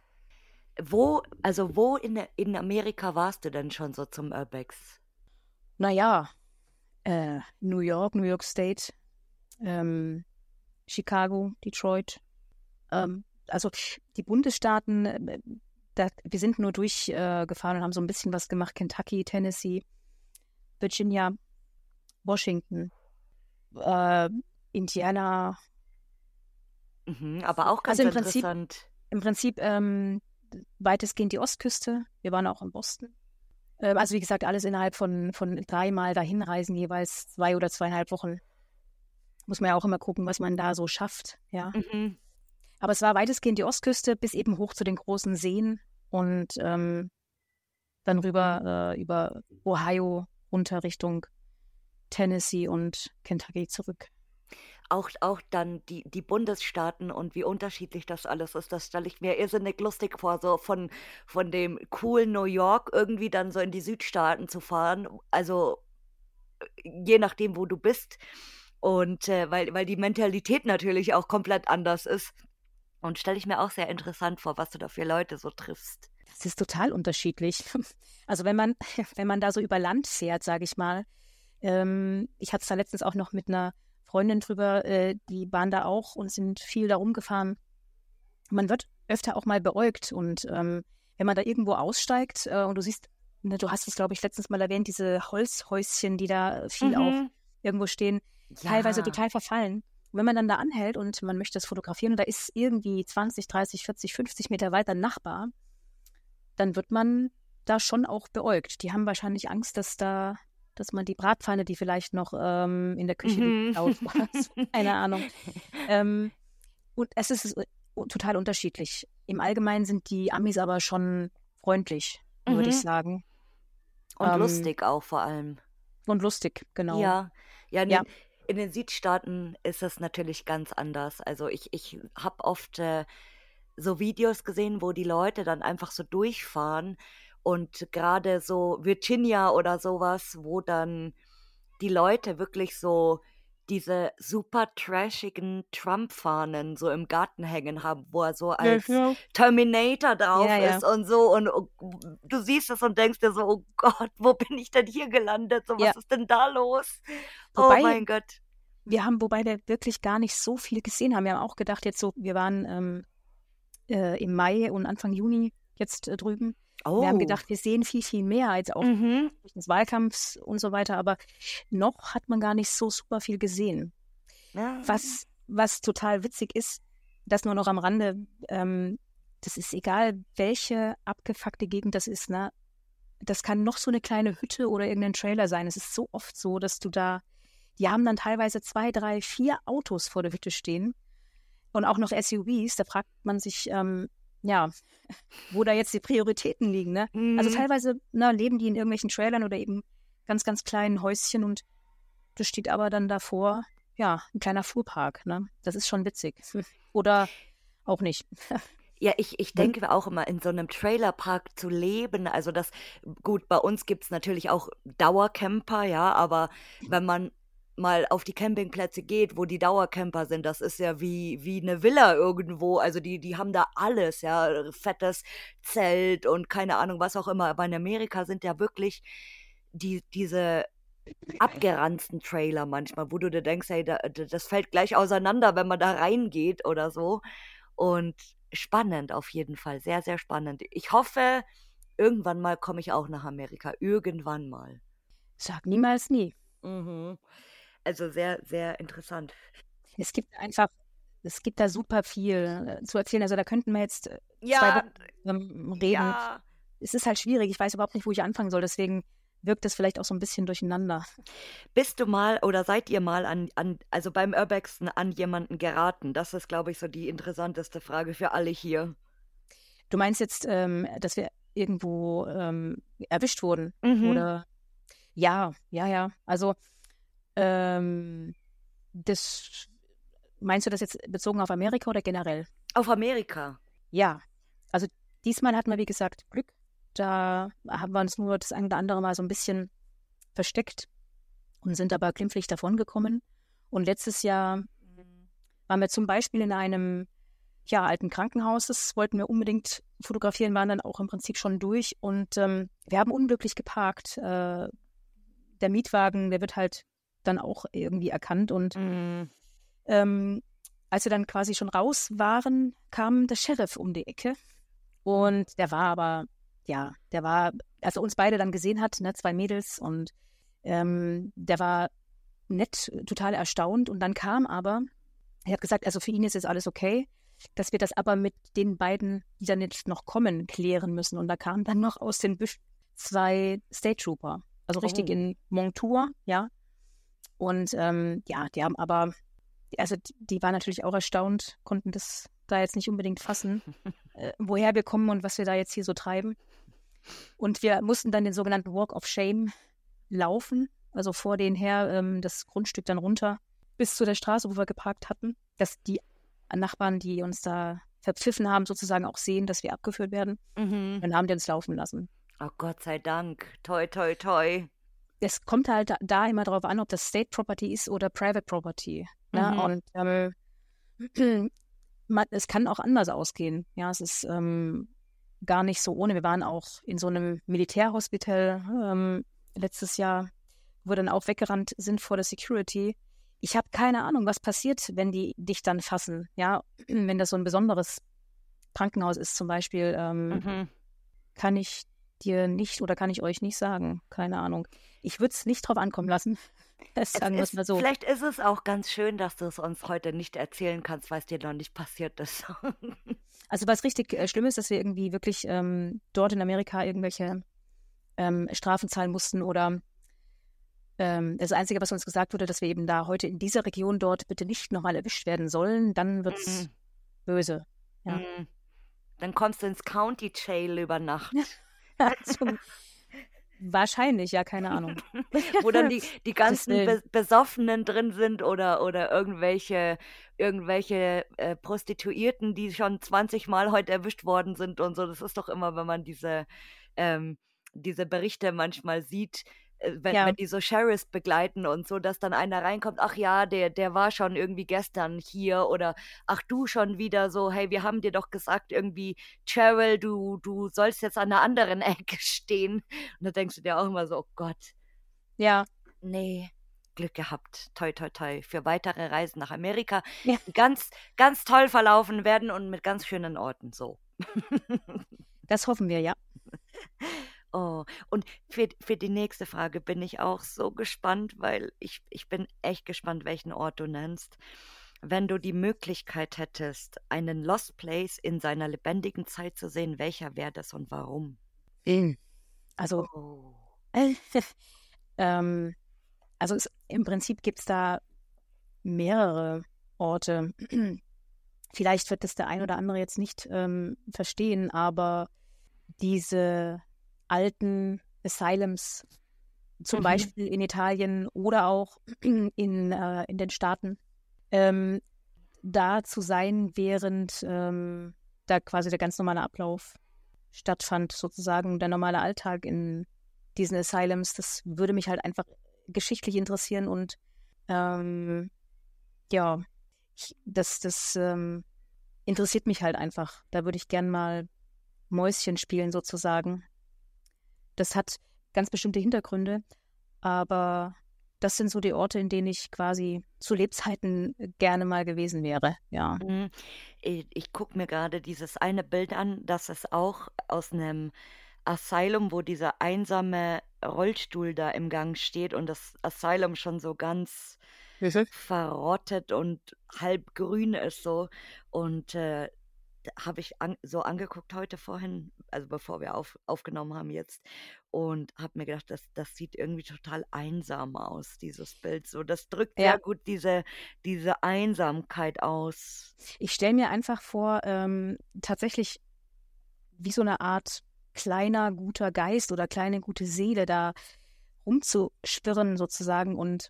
Wo in Amerika warst du denn schon so zum Urbex? Naja, New York, New York State, ähm, Chicago, Detroit. Also die Bundesstaaten, wir sind nur durchgefahren und haben so ein bisschen was gemacht. Kentucky, Tennessee, Virginia, Washington, äh, Indiana. Mhm, aber auch Also ganz interessant. im Prinzip weitestgehend die Ostküste. Wir waren auch in Boston. Also wie gesagt, alles innerhalb von 3-mal dahin reisen, jeweils 2 oder 2,5 Wochen. Muss man ja auch immer gucken, was man da so schafft, ja. Mhm. Aber es war weitestgehend die Ostküste bis eben hoch zu den großen Seen und dann rüber über Ohio runter Richtung Tennessee und Kentucky zurück. Auch dann die Bundesstaaten und wie unterschiedlich das alles ist, das stelle ich mir irrsinnig lustig vor, so von dem coolen New York irgendwie dann so in die Südstaaten zu fahren. Also, je nachdem, wo du bist. Und, weil die Mentalität natürlich auch komplett anders ist. Und stelle ich mir auch sehr interessant vor, was du da für Leute so triffst. Das ist total unterschiedlich. Also wenn man da so über Land fährt, sage ich mal. Ich hatte es da letztens auch noch mit einer Freundin drüber, die waren da auch und sind viel da rumgefahren. Man wird öfter auch mal beäugt und wenn man da irgendwo aussteigt und du siehst, ne, du hast es, glaube ich, letztens mal erwähnt, diese Holzhäuschen, die da viel auch Mhm. irgendwo stehen, teilweise Ja. total verfallen. Und wenn man dann da anhält und man möchte das fotografieren und da ist irgendwie 20, 30, 40, 50 Meter weiter ein Nachbar, dann wird man da schon auch beäugt. Die haben wahrscheinlich Angst, dass man die Bratpfanne, die vielleicht noch in der Küche liegt, Mhm. klaut oder so. Keine Ahnung. Ähm, und es ist total unterschiedlich. Im Allgemeinen sind die Amis aber schon freundlich, würde ich Mhm. sagen. Und Ähm, lustig auch vor allem. und lustig, genau. Ja, ja, Ja. in den Südstaaten ist es natürlich ganz anders. Also ich habe oft so Videos gesehen, wo die Leute dann einfach so durchfahren und gerade so Virginia oder sowas, wo dann die Leute wirklich so diese super trashigen Trump-Fahnen so im Garten hängen haben, wo er so Ja, als ja. Terminator drauf Ja, ja. ist und so und du siehst es und denkst dir so: „Oh Gott, wo bin ich denn hier gelandet? So, Ja. was ist denn da los?“ Oh Wobei mein Gott. wobei wir wirklich gar nicht so viel gesehen haben. Wir haben auch gedacht jetzt so, wir waren, im Mai und Anfang Juni jetzt, drüben. Wir haben Oh. gedacht, wir sehen viel, viel mehr als auch Mhm. des Wahlkampfs und so weiter, aber noch hat man gar nicht so super viel gesehen. Ja. Was total witzig ist, das nur noch am Rande, das ist egal, welche abgefuckte Gegend das ist, ne? Das kann noch so eine kleine Hütte oder irgendein Trailer sein. Es ist so oft so, dass die haben dann teilweise 2, 3, 4 Autos vor der Hütte stehen und auch noch SUVs. Da fragt man sich, ja, wo da jetzt die Prioritäten liegen, ne? Also Mhm. teilweise, ne, leben die in irgendwelchen Trailern oder eben ganz, ganz kleinen Häuschen und das steht aber dann davor, ja, ein kleiner Fuhrpark, ne? Das ist schon witzig. Oder auch nicht. Ja, ich Und denke mir auch immer, in so einem Trailerpark zu leben, also das gut, bei uns gibt's natürlich auch Dauercamper, ja, aber wenn man mal auf die Campingplätze geht, wo die Dauercamper sind, das ist ja wie 'ne Villa irgendwo. Also, die haben da alles, ja, fettes Zelt und keine Ahnung, was auch immer. Aber in Amerika sind ja wirklich diese abgeranzten Trailer manchmal, wo du dir denkst: „Hey, das fällt gleich auseinander, wenn man da reingeht“ oder so. Und spannend auf jeden Fall, sehr, sehr spannend. Ich hoffe, irgendwann mal komme ich auch nach Amerika, irgendwann mal. sag niemals nie. Mhm. Also, sehr, sehr interessant. Es gibt einfach es gibt da super viel, zu erzählen. Also, da könnten wir jetzt, 2 Ja, Wochen, reden. ja. Es ist halt schwierig. Ich weiß überhaupt nicht, wo ich anfangen soll. Deswegen wirkt das vielleicht auch so ein bisschen durcheinander. Bist du mal oder seid ihr mal also beim Urbexen an jemanden geraten? Das ist, glaube ich, so die interessanteste Frage für alle hier. Du meinst jetzt, dass wir irgendwo, erwischt wurden? Mhm. Oder ja, ja, ja. Also, ähm, das meinst du das jetzt bezogen auf Amerika oder generell? Auf Amerika. Ja. Also, diesmal hatten wir, wie gesagt, Glück. Da haben wir uns nur das ein oder andere Mal so ein bisschen versteckt und sind aber glimpflich davongekommen. Und letztes Jahr waren wir zum Beispiel in einem, ja, alten Krankenhaus. Das wollten wir unbedingt fotografieren, waren dann auch im Prinzip schon durch und, wir haben unglücklich geparkt. Der Mietwagen, der wird halt dann auch irgendwie erkannt und, Mhm. ähm, als wir dann quasi schon raus waren, kam der Sheriff um die Ecke und der war aber ja, der war als er uns beide dann gesehen hat, ne, 2 Mädels und, der war nett, total erstaunt und dann kam aber er hat gesagt, also für ihn ist jetzt alles okay, dass wir das aber mit den beiden, die dann jetzt noch kommen, klären müssen. Und da kamen dann noch aus den Büschen 2 State Trooper, also richtig Oh. in Montur, ja. Und ja, die haben aber, also die waren natürlich auch erstaunt, konnten das da jetzt nicht unbedingt fassen, woher wir kommen und was wir da jetzt hier so treiben. Und wir mussten dann den sogenannten Walk of Shame laufen, also vor denen her das Grundstück dann runter bis zu der Straße, wo wir geparkt hatten, dass die Nachbarn, die uns da verpfiffen haben, sozusagen auch sehen, dass wir abgeführt werden. Mhm. Dann haben die uns laufen lassen. Oh, Gott sei Dank. Toi, toi, toi. Es kommt halt da immer darauf an, ob das State Property ist oder Private Property. Ne? Mhm. Und es kann auch anders ausgehen. Ja, es ist gar nicht so ohne. Wir waren auch in so einem Militärhospital letztes Jahr, wo wir dann auch weggerannt sind vor der Security. Ich habe keine Ahnung, was passiert, wenn die dich dann fassen. Ja, wenn das so ein besonderes Krankenhaus ist zum Beispiel, Mhm. kann ich dir nicht oder kann ich euch nicht sagen. Keine Ahnung. Ich würde es nicht drauf ankommen lassen. Sagen wir es mal so. Vielleicht ist es auch ganz schön, dass du es uns heute nicht erzählen kannst, weil es dir noch nicht passiert ist. Also was richtig schlimm ist, dass wir irgendwie wirklich dort in Amerika irgendwelche Strafen zahlen mussten oder das Einzige, was uns gesagt wurde, dass wir eben da heute in dieser Region dort bitte nicht nochmal erwischt werden sollen, dann wird's Mhm. böse. Ja. Mhm. Dann kommst du ins County Jail über Nacht. Zum, wahrscheinlich, ja, keine Ahnung. Wo dann die Gottes ganzen Willen. Besoffenen drin sind oder irgendwelche Prostituierten, die schon 20 Mal heute erwischt worden sind und so. Das ist doch immer, wenn man ähm, diese Berichte manchmal sieht, wenn Ja, die so Sheriffs begleiten und so, dass dann einer reinkommt, ach ja, der war schon irgendwie gestern hier oder ach du schon wieder so, hey, wir haben dir doch gesagt, irgendwie, Cheryl, du sollst jetzt an der anderen Ecke stehen. Und da denkst du dir auch immer so, oh Gott, ja, nee, Glück gehabt. Toi, toi, toi. Für weitere Reisen nach Amerika, ja. die ganz, ganz toll verlaufen werden und mit ganz schönen Orten so. Das hoffen wir, ja. Oh, und für die nächste Frage bin ich auch so gespannt, weil ich bin echt gespannt, welchen Ort du nennst. Wenn du die Möglichkeit hättest, einen Lost Place in seiner lebendigen Zeit zu sehen, welcher wäre das und warum? Mhm. Also, Oh. ähm, im Prinzip gibt es da mehrere Orte. Vielleicht wird das der ein oder andere jetzt nicht verstehen, aber diese alten zum Mhm. Beispiel in Italien oder auch in den Staaten, ähm, da zu sein, während da quasi der ganz normale Ablauf stattfand, sozusagen der normale Alltag in diesen Asylums. Das würde mich halt einfach geschichtlich interessieren und ähm, ja, das interessiert mich halt einfach. Da würde ich gern mal Mäuschen spielen sozusagen. Das hat ganz bestimmte Hintergründe, aber das sind so die Orte, in denen ich quasi zu Lebzeiten gerne mal gewesen wäre. Ja. Mhm. Ich gucke mir gerade dieses eine Bild an, das ist auch aus einem Asylum, wo dieser einsame Rollstuhl da im Gang steht und das Asylum schon so ganz Mhm. verrottet und halb grün ist so. Und habe ich so angeguckt heute vorhin, also bevor wir aufgenommen haben jetzt, und habe mir gedacht, das sieht irgendwie total einsam aus, dieses Bild. So, das drückt Ja, sehr gut diese Einsamkeit aus. ich stelle mir einfach vor, tatsächlich wie so eine Art kleiner guter Geist oder kleine gute Seele da rumzuschwirren sozusagen und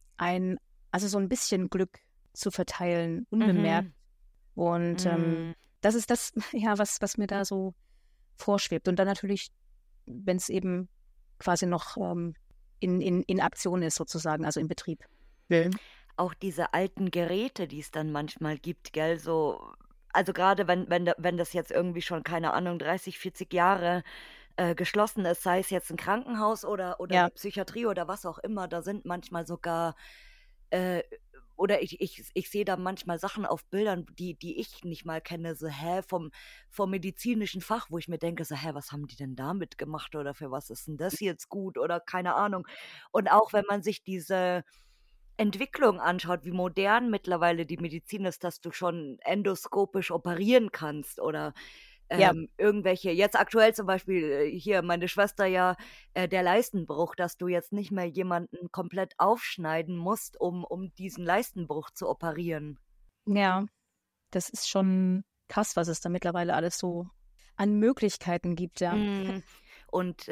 also so ein bisschen Glück zu verteilen, unbemerkt. Mhm. Und Mhm. das ist das, ja, was mir da so vorschwebt. Und dann natürlich, wenn es eben quasi noch in Aktion ist sozusagen, also im Betrieb. Ja. Auch diese alten Geräte, die es dann manchmal gibt, gell, so, also gerade wenn das jetzt irgendwie schon, keine Ahnung, 30, 40 Jahre geschlossen ist, sei es jetzt ein Krankenhaus oder Ja, die Psychiatrie oder was auch immer, da sind manchmal sogar, äh, oder ich sehe da manchmal Sachen auf Bildern, die ich nicht mal kenne, so, vom medizinischen Fach, wo ich mir denke, so, was haben die denn damit gemacht oder für was ist denn das jetzt gut oder keine Ahnung. Und auch wenn man sich diese Entwicklung anschaut, wie modern mittlerweile die Medizin ist, dass du schon endoskopisch operieren kannst oder, ja, irgendwelche jetzt aktuell zum Beispiel, hier meine Schwester ja, der Leistenbruch, dass du jetzt nicht mehr jemanden komplett aufschneiden musst, um diesen Leistenbruch zu operieren. ja, das ist schon krass, was es da mittlerweile alles so an Möglichkeiten gibt, ja. Mhm. Und,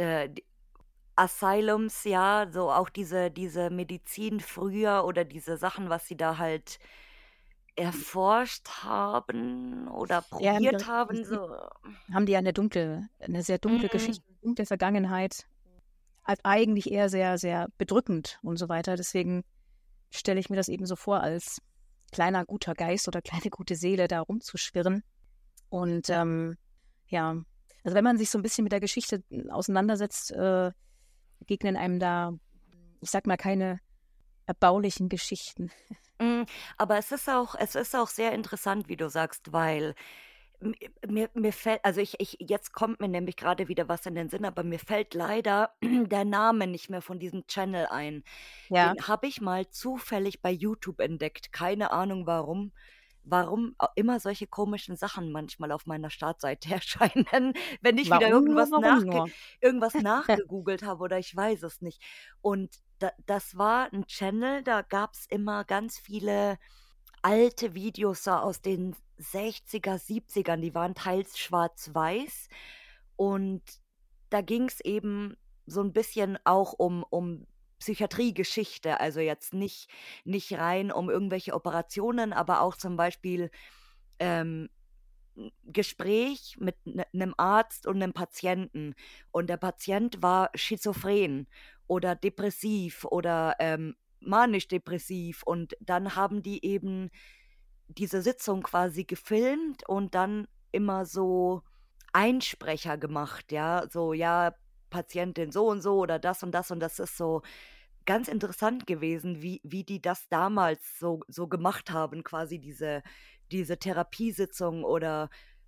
Asylums, ja, so auch diese Medizin früher oder diese Sachen, was sie da halt erforscht haben oder Ja, im probiert haben, Prinzip so. haben die ja eine sehr dunkle Mhm. Geschichte, dunkle Vergangenheit, eigentlich eher sehr, sehr bedrückend und so weiter. Deswegen stelle ich mir das eben so vor, als kleiner guter Geist oder kleine gute Seele da rumzuschwirren. Und ja, also wenn man sich so ein bisschen mit der Geschichte auseinandersetzt, begegnen einem da, ich sag mal, keine erbaulichen Geschichten. Hm, aber es ist auch sehr interessant, wie du sagst, weil m mir fällt, also ich jetzt kommt mir nämlich gerade wieder was in den Sinn, aber mir fällt leider der Name nicht mehr von diesem Channel ein. Ja, Den habe ich mal zufällig bei YouTube entdeckt. Keine Ahnung warum immer solche komischen Sachen manchmal auf meiner Startseite erscheinen, wenn ich wieder warum nur? irgendwas nachgegoogelt habe oder ich weiß es nicht. Und das war ein Channel, da gab's immer ganz viele alte Videos so aus den 60er, 70ern, die waren teils schwarz-weiß und da ging's eben so ein bisschen auch um Psychiatriegeschichte, also jetzt nicht rein um irgendwelche Operationen, aber auch zum Beispiel, ähm, 'n Gespräch mit 'nem Arzt und 'nem Patienten und der Patient war schizophren oder depressiv oder manisch-depressiv. Und dann haben die eben diese Sitzung quasi gefilmt und dann immer so Einsprecher gemacht, ja, so, ja, Patientin so und das und das. Und das ist so ganz interessant gewesen, wie die das damals so gemacht haben, quasi diese Therapiesitzung oder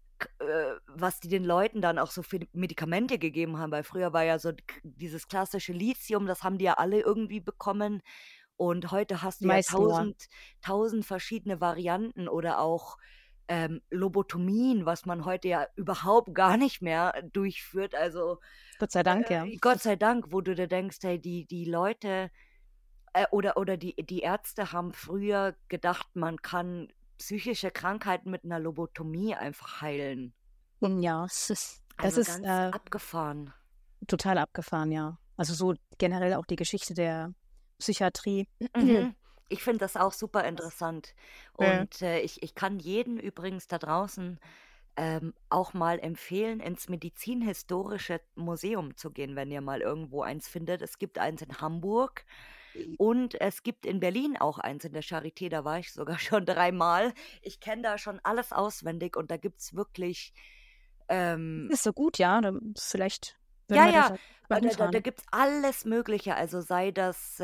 was die den Leuten dann auch so für Medikamente gegeben haben, weil früher war ja so dieses klassische Lithium, das haben die ja alle irgendwie bekommen. Und heute hast Die du ja meisten, ja. tausend verschiedene Varianten oder auch Lobotomien, was man heute ja überhaupt gar nicht mehr durchführt. Also Gott sei Dank, ja. Gott sei Dank, wo du dir denkst, hey, die Leute oder die Ärzte haben früher gedacht, man kann psychische Krankheiten mit einer Lobotomie einfach heilen. Ja, das Also ist ganz abgefahren. total abgefahren, ja. Also so generell auch die Geschichte der Psychiatrie. Mhm. Ich finde das auch super Das, interessant. äh, Und ich kann jeden übrigens da draußen auch mal empfehlen, ins Medizinhistorische Museum zu gehen, wenn ihr mal irgendwo eins findet. Es gibt eins in Hamburg und es gibt in Berlin auch eins in der Charité. Da war ich sogar schon 3-mal. Ich kenne da schon alles auswendig und da gibt es wirklich, ähm, ist so gut, ja. Vielleicht würden ja, wir das ja, mal da hinfahren. gibt es alles Mögliche. Also sei das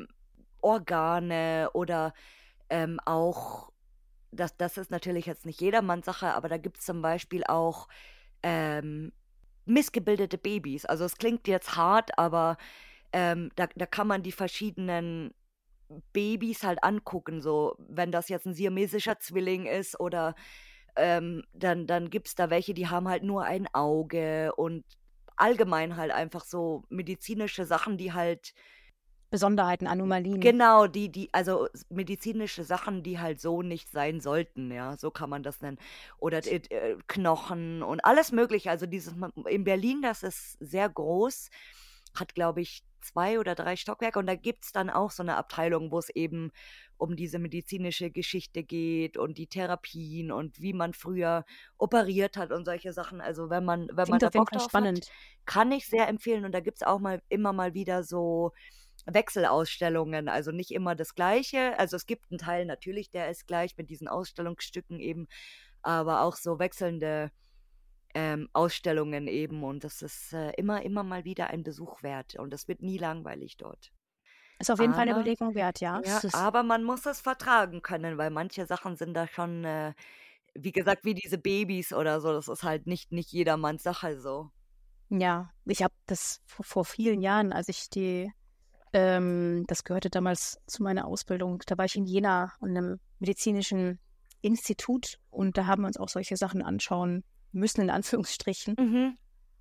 Organe oder auch, das ist natürlich jetzt nicht jedermanns Sache, aber da gibt es zum Beispiel auch ähm, missgebildete Babys. Also es klingt jetzt hart, aber da kann man die verschiedenen Babys halt angucken, so wenn das jetzt ein siamesischer Zwilling ist oder dann gibt es da welche, die haben halt nur ein Auge und allgemein halt einfach so medizinische Sachen, die halt Besonderheiten, Anomalien. genau, also medizinische Sachen, die halt so nicht sein sollten, ja, so kann man das nennen. Oder Knochen und alles Mögliche. Also in Berlin, das ist sehr groß, hat, glaube ich, 2 oder 3 Stockwerke und da gibt es dann auch so eine Abteilung, wo es eben um diese medizinische Geschichte geht und die Therapien und wie man früher operiert hat und solche Sachen. Also wenn man Klingt da auf jeden Bock Fall drauf hat, spannend. kann ich sehr empfehlen. Und da gibt es auch immer mal wieder so Wechselausstellungen, also nicht immer das Gleiche. Also es gibt einen Teil natürlich, der ist gleich mit diesen Ausstellungsstücken eben, aber auch so wechselnde Ausstellungen eben. Und das ist immer mal wieder ein Besuch wert. Und es wird nie langweilig dort. Ist auf jeden Fall eine Aber, Überlegung wert, ja. ja, aber man muss es vertragen können, weil manche Sachen sind da schon, wie gesagt, wie diese Babys oder so. Das ist halt nicht jedermanns Sache so. Ja, ich habe das vor vielen Jahren, als ich das gehörte damals zu meiner Ausbildung, da war ich in Jena an einem medizinischen Institut und da haben wir uns auch solche Sachen anschauen müssen, in Anführungsstrichen. Mhm.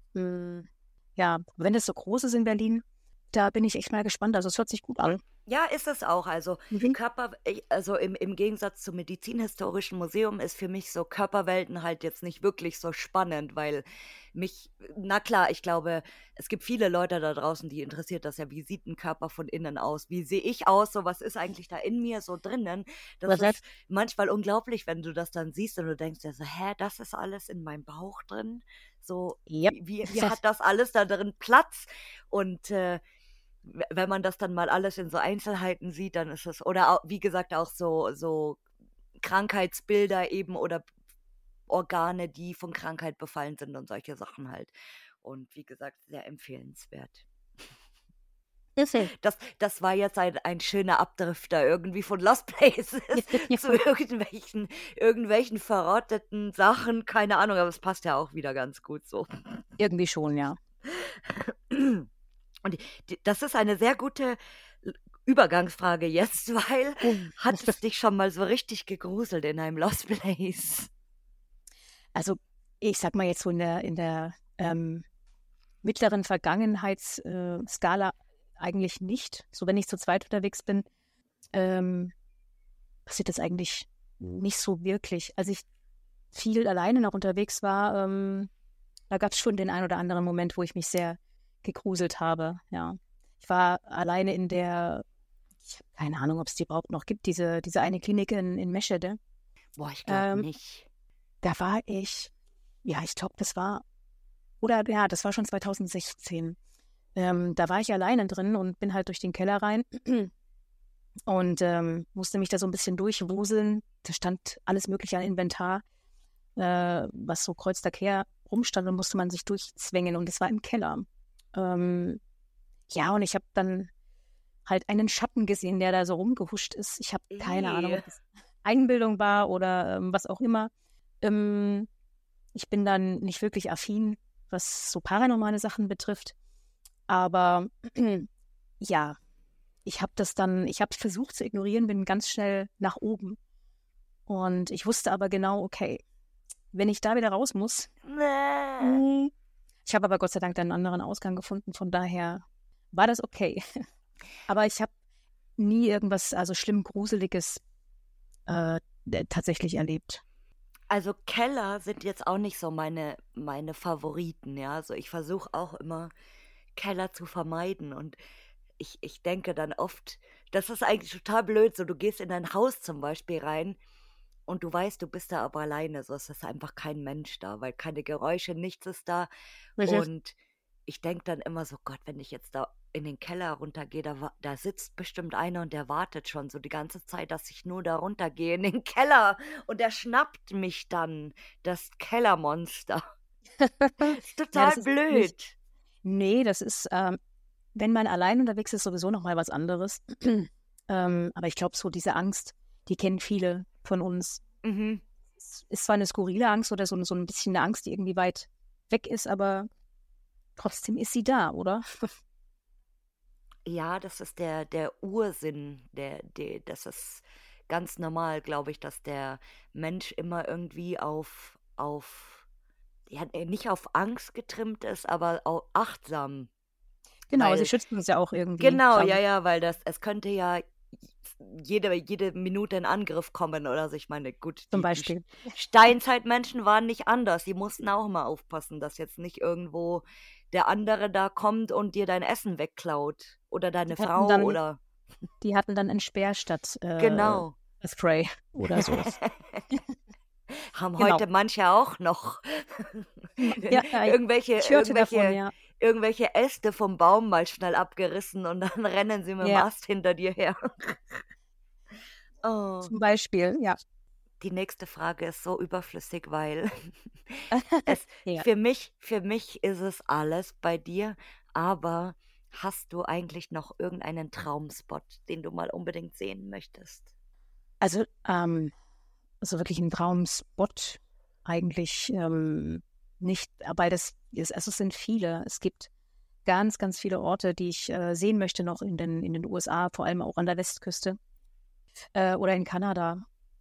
Ja, wenn es so groß ist in Berlin, da bin ich echt mal gespannt. Also es hört sich gut an. Ja, ist es auch. Also Mhm. also im Gegensatz zum Medizinhistorischen Museum ist für mich so Körperwelten halt jetzt nicht wirklich so spannend, weil na klar, ich glaube, es gibt viele Leute da draußen, die interessiert das ja, wie sieht ein Körper von innen aus? Wie sehe ich aus? So, was ist eigentlich da in mir so drinnen? Das Was ist heißt? manchmal unglaublich, wenn du das dann siehst und du denkst dir so, hä, das ist alles in meinem Bauch drin? So, Yep. wie hat das alles da drin Platz? Und wenn man das dann mal alles in so Einzelheiten sieht, dann ist es, oder auch, wie gesagt, auch so Krankheitsbilder eben oder Organe, die von Krankheit befallen sind und solche Sachen halt. Und wie gesagt, sehr empfehlenswert. Das war jetzt ein schöner Abdrifter irgendwie von Lost Places zu irgendwelchen verrotteten Sachen, keine Ahnung, aber es passt ja auch wieder ganz gut so. Irgendwie schon, ja. Und das ist eine sehr gute Übergangsfrage jetzt, weil hat es dich schon mal so richtig gegruselt in einem Lost Place? Also ich sag mal jetzt so in der mittleren Vergangenheitsskala eigentlich nicht. So wenn ich zu zweit unterwegs bin, passiert das eigentlich nicht so wirklich. Als ich viel alleine noch unterwegs war, da gab es schon den einen oder anderen Moment, wo ich mich sehr gegruselt habe. Ja, ich war alleine ich habe keine Ahnung, ob es die überhaupt noch gibt, diese eine Klinik in Meschede. Boah, ich glaube nicht. Da war ich, ja, ich glaube, das war schon 2016. Da war ich alleine drin und bin halt durch den Keller rein und musste mich da so ein bisschen durchwuseln. Da stand alles Mögliche an Inventar, was so kreuz und quer rumstand, und musste man sich durchzwängen, und es war im Keller. Ja, und ich habe dann halt einen Schatten gesehen, der da so rumgehuscht ist. Ich habe keine Ahnung, Ih. ob das Einbildung war oder was auch immer. Ähm, Ich bin dann nicht wirklich affin, was so paranormale Sachen betrifft. Aber ja, ich habe versucht zu ignorieren, bin ganz schnell nach oben. Und ich wusste aber genau, okay, wenn ich da wieder raus muss. Nee. mm, Ich habe aber Gott sei Dank dann einen anderen Ausgang gefunden, von daher war das okay. Aber ich habe nie irgendwas, also schlimm Gruseliges tatsächlich erlebt. Also Keller sind jetzt auch nicht so meine Favoriten, ja. Also ich versuche auch immer Keller zu vermeiden und ich denke dann oft, das ist eigentlich total blöd, so du gehst in dein Haus zum Beispiel rein und du weißt, du bist da aber alleine, so es ist einfach kein Mensch da, weil keine Geräusche, nichts ist da Mhm. und ich denke dann immer so, Gott, wenn ich jetzt da in den Keller runtergehe, da sitzt bestimmt einer und der wartet schon so die ganze Zeit, dass ich nur da runtergehe in den Keller und der schnappt mich dann, das Kellermonster. Ist Ja, total das ist nicht. blöd. Nee, das ist, wenn man allein unterwegs ist, sowieso noch mal was anderes. Aber ich glaube, so diese Angst, die kennen viele von uns. Mhm. Es ist zwar eine skurrile Angst oder so ein bisschen eine Angst, die irgendwie weit weg ist, aber trotzdem ist sie da, oder? Ja, das ist der Ursinn, das ist ganz normal, glaube ich, dass der Mensch immer irgendwie ja, nicht auf Angst getrimmt ist, aber auch achtsam. Genau, sie Weil, schützen uns ja auch irgendwie, genau, glaube ja, ich, ja, weil es könnte ja jede Minute ein Angriff kommen oder so. Ich meine, gut, zum die Beispiel. Steinzeitmenschen waren nicht anders. Die mussten auch mal aufpassen, dass jetzt nicht irgendwo der andere da kommt und dir dein Essen wegklaut. Oder Die deine hatten Frau dann, oder die hatten dann ein Speer statt genau. Spray oder sowas. Haben Genau. heute manche auch noch. Ja, Irgendwelche, ich hörte davon, irgendwelche, ja. irgendwelche Äste vom Baum mal schnell abgerissen und dann rennen sie mit dem Ja, Ast hinter dir her. Oh. zum Beispiel, ja. Die nächste Frage ist so überflüssig, weil es Ja. für mich ist es alles bei dir, aber hast du eigentlich noch irgendeinen Traumspot, den du mal unbedingt sehen möchtest? Also, so wirklich ein Traumspot eigentlich nicht, aber also es sind viele. Es gibt ganz, ganz viele Orte, die ich sehen möchte noch in den USA, vor allem auch an der Westküste oder in Kanada.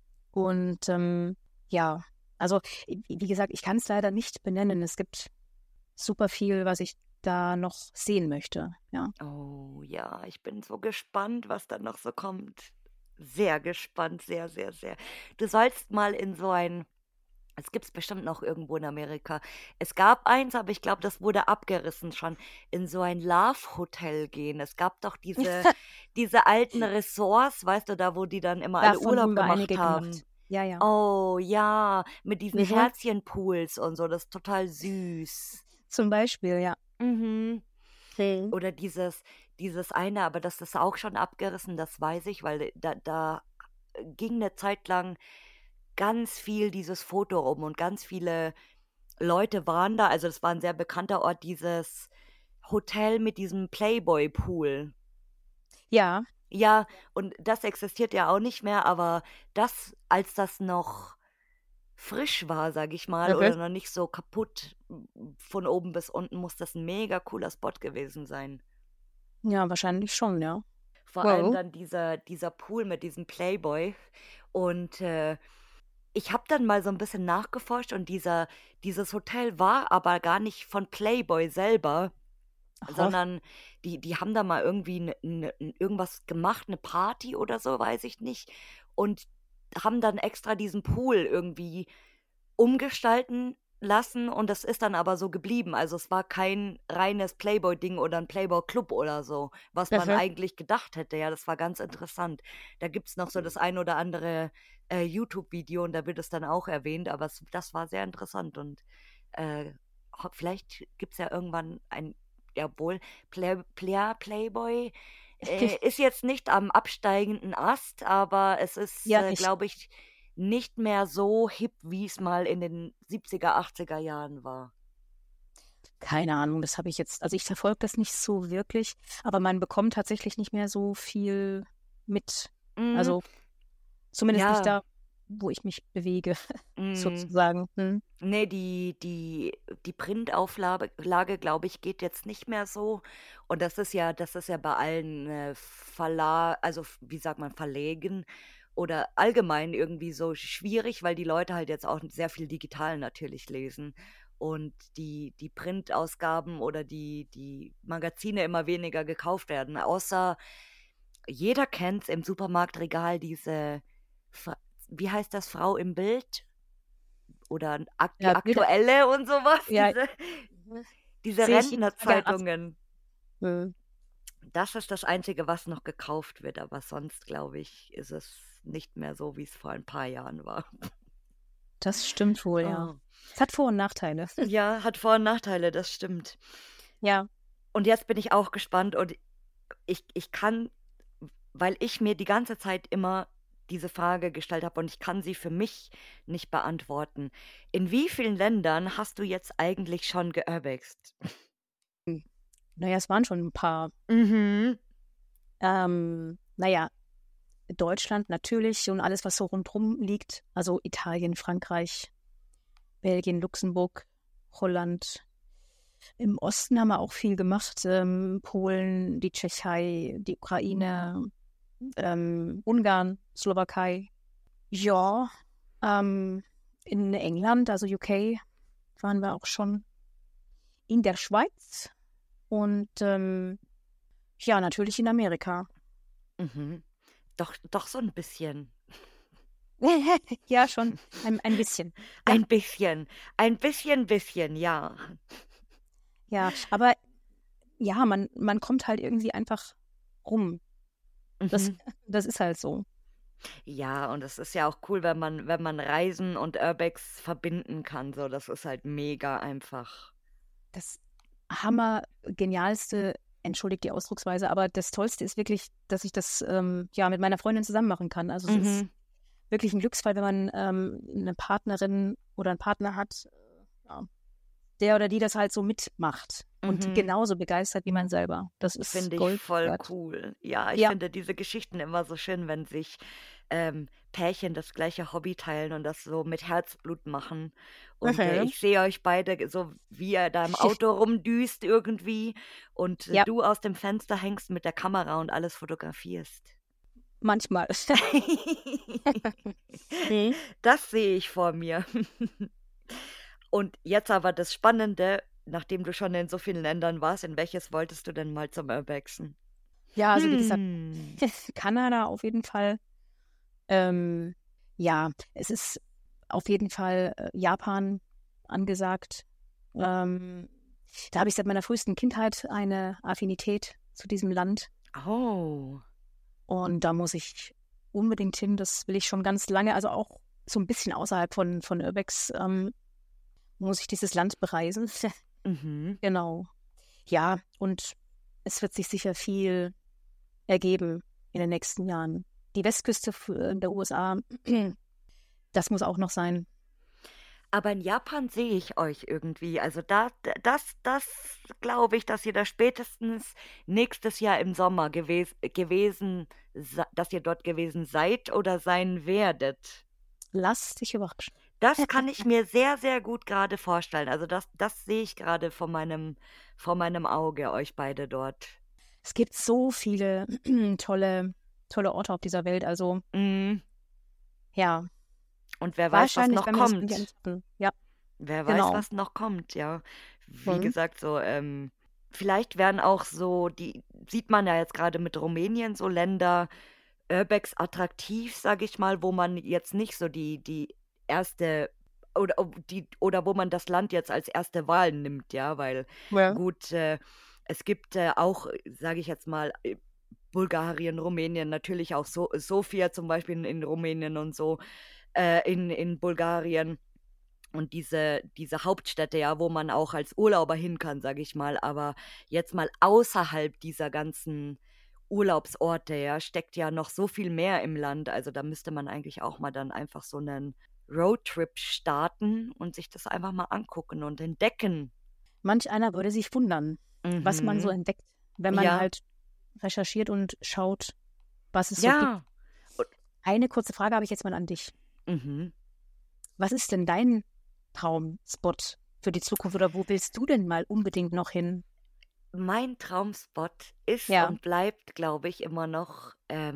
Und ja, also wie gesagt, ich kann es leider nicht benennen. Es gibt super viel, was ich da noch sehen möchte. Ja. Oh ja, ich bin so gespannt, was da noch so kommt. Sehr gespannt, sehr, sehr, sehr. Du sollst mal in so ein, es gibt es bestimmt noch irgendwo in Amerika. Es gab eins, aber ich glaube, das wurde abgerissen schon, in so ein Love-Hotel gehen. Es gab doch diese alten Ressorts, weißt du, da wo die dann immer alle Davon Urlaub haben wir gemacht einige haben. gemacht. Ja, ja. Oh ja, mit diesen Mhm. Herzchenpools und so, das ist total süß. Zum Beispiel, ja. Mhm. Mhm. Oder dieses eine, aber das ist auch schon abgerissen, das weiß ich, weil da ging eine Zeit lang ganz viel dieses Foto rum und ganz viele Leute waren da. Also das war ein sehr bekannter Ort, dieses Hotel mit diesem Playboy-Pool. Ja, Ja, und das existiert ja auch nicht mehr, aber als das noch frisch war, sag ich mal, mhm. oder noch nicht so kaputt von oben bis unten, muss das ein mega cooler Spot gewesen sein. Ja, wahrscheinlich schon, ja. Vor allem Wow. dann dieser Pool mit diesem Playboy. Und ich habe dann mal so ein bisschen nachgeforscht und dieses Hotel war aber gar nicht von Playboy selber, Aha. sondern die haben da mal irgendwie irgendwas gemacht, eine Party oder so, weiß ich nicht. Und haben dann extra diesen Pool irgendwie umgestalten lassen und das ist dann aber so geblieben. Also, es war kein reines Playboy-Ding oder ein Playboy-Club oder so, was man Mhm. eigentlich gedacht hätte. Ja, das war ganz interessant. Da gibt's noch so das ein oder andere, YouTube-Video und da wird es dann auch erwähnt, aber das war sehr interessant und, ho vielleicht gibt's ja irgendwann ein jawohl, Playboy ist jetzt nicht am absteigenden Ast, aber es ist, Ja, nicht. glaube ich, nicht mehr so hip, wie es mal in den 70er, 80er Jahren war. Keine Ahnung, das habe ich jetzt, also ich verfolge das nicht so wirklich, aber man bekommt tatsächlich nicht mehr so viel mit. Mm, Also zumindest nicht ja, da, wo ich mich bewege, mm. sozusagen. Nee, die Printauflage, glaube ich, geht jetzt nicht mehr so. Und das ist ja bei allen also wie sagt man, Verlegen oder allgemein irgendwie so schwierig, weil die Leute halt jetzt auch sehr viel digital natürlich lesen. Und die Printausgaben oder die Magazine immer weniger gekauft werden. Außer jeder kennt im Supermarktregal diese, Fra- wie heißt das, Frau im Bild? Oder die Ja, Bilder, Aktuelle und sowas, ja, diese sehe ich jeden Tag an. Rentnerzeitungen. Hm, Das ist das Einzige, was noch gekauft wird, aber sonst, glaube ich, ist es nicht mehr so, wie es vor ein paar Jahren war. Das stimmt wohl, ja. Oh. Es hat Vor- und Nachteile. Ja, hat Vor- und Nachteile, das stimmt. Ja, Und jetzt bin ich auch gespannt und ich kann, weil ich mir die ganze Zeit immer diese Frage gestellt habe und ich kann sie für mich nicht beantworten. In wie vielen Ländern hast du jetzt eigentlich schon geurbext? naja, es waren schon ein paar. Mhm. Naja, Deutschland natürlich und alles, was so rundherum liegt. Also Italien, Frankreich, Belgien, Luxemburg, Holland. Im Osten haben wir auch viel gemacht. Polen, die Tschechei, die Ukraine, Ungarn, Slowakei. Ja, in England, also UK, waren wir auch schon. In der Schweiz und ja, natürlich in Amerika. Mhm. Doch so ein bisschen. Ja, schon ein bisschen. Ja, Ein bisschen. Bisschen, ja. ja, aber ja, man kommt halt irgendwie einfach rum. Das, Mhm. das ist halt so. Ja, und es ist ja auch cool, wenn man Reisen und Urbex verbinden kann, so, das ist halt mega einfach. Das Hammer-genialste, entschuldigt die Ausdrucksweise, aber das Tollste ist wirklich, dass ich das ja mit meiner Freundin zusammen machen kann. Also es ist Mhm. wirklich ein Glücksfall, wenn man eine Partnerin oder einen Partner hat, ja, der oder die das halt so mitmacht und Mhm. genauso begeistert wie man selber. Das ist Finde ich Gold voll wert. cool. Ja, ich Ja, finde diese Geschichten immer so schön, wenn sich Pärchen das gleiche Hobby teilen und das so mit Herzblut machen. Und okay. ich sehe euch beide so, wie ihr da im Auto rumdüst irgendwie und Ja, du aus dem Fenster hängst mit der Kamera und alles fotografierst. manchmal. Mhm. Das sehe ich vor mir. Und jetzt aber das Spannende, nachdem du schon in so vielen Ländern warst, in welches wolltest du denn mal zum Urbexen? Ja, also wie gesagt, Hm. Kanada auf jeden Fall. Ähm, ja, es ist auf jeden Fall Japan angesagt. Da habe ich seit meiner frühesten Kindheit eine Affinität zu diesem Land Oh. und da muss ich unbedingt hin. Das will ich schon ganz lange, also auch so ein bisschen außerhalb von Urbex muss ich dieses Land bereisen. Mhm. Genau. Ja, und es wird sich sicher viel ergeben in den nächsten Jahren. Die Westküste der USA, das muss auch noch sein. Aber in Japan sehe ich euch irgendwie. Also das glaube ich, dass ihr da spätestens nächstes Jahr im Sommer dass ihr dort gewesen seid oder sein werdet. Lass dich überraschen. Das kann ich mir sehr, sehr gut gerade vorstellen. Also das sehe ich gerade vor meinem Auge, euch beide dort. Es gibt so viele tolle Orte auf dieser Welt. Also Mhm. ja, Und wer weiß, was wahrscheinlich noch werden wir das nicht kommt. schaffen. Ja, Wer weiß, genau. was noch kommt, ja. Wie Mhm. gesagt, so, vielleicht werden auch so, sieht man ja jetzt gerade mit Rumänien, so Länder, Urbex attraktiv, sage ich mal, wo man jetzt nicht so die erste oder wo man das Land jetzt als erste Wahl nimmt, ja, weil Ja. gut, es gibt auch, sage ich jetzt mal, Bulgarien, Rumänien, natürlich auch Sofia zum Beispiel in Rumänien und so, in Bulgarien. und diese Hauptstädte, ja, wo man auch als Urlauber hin kann, sage ich mal. Aber jetzt mal außerhalb dieser ganzen Urlaubsorte, ja, steckt ja noch so viel mehr im Land. Also da müsste man eigentlich auch mal dann einfach so einen Roadtrip starten und sich das einfach mal angucken und entdecken. Manch einer würde sich wundern, was man so Mhm. entdeckt, wenn man Ja, halt recherchiert und schaut, was es so gibt. ja. Und, Eine kurze Frage habe ich jetzt mal an dich. mhm. Was ist denn dein Traumspot für die Zukunft oder wo willst du denn mal unbedingt noch hin? Mein Traumspot ist Ja. und bleibt, glaube ich, immer noch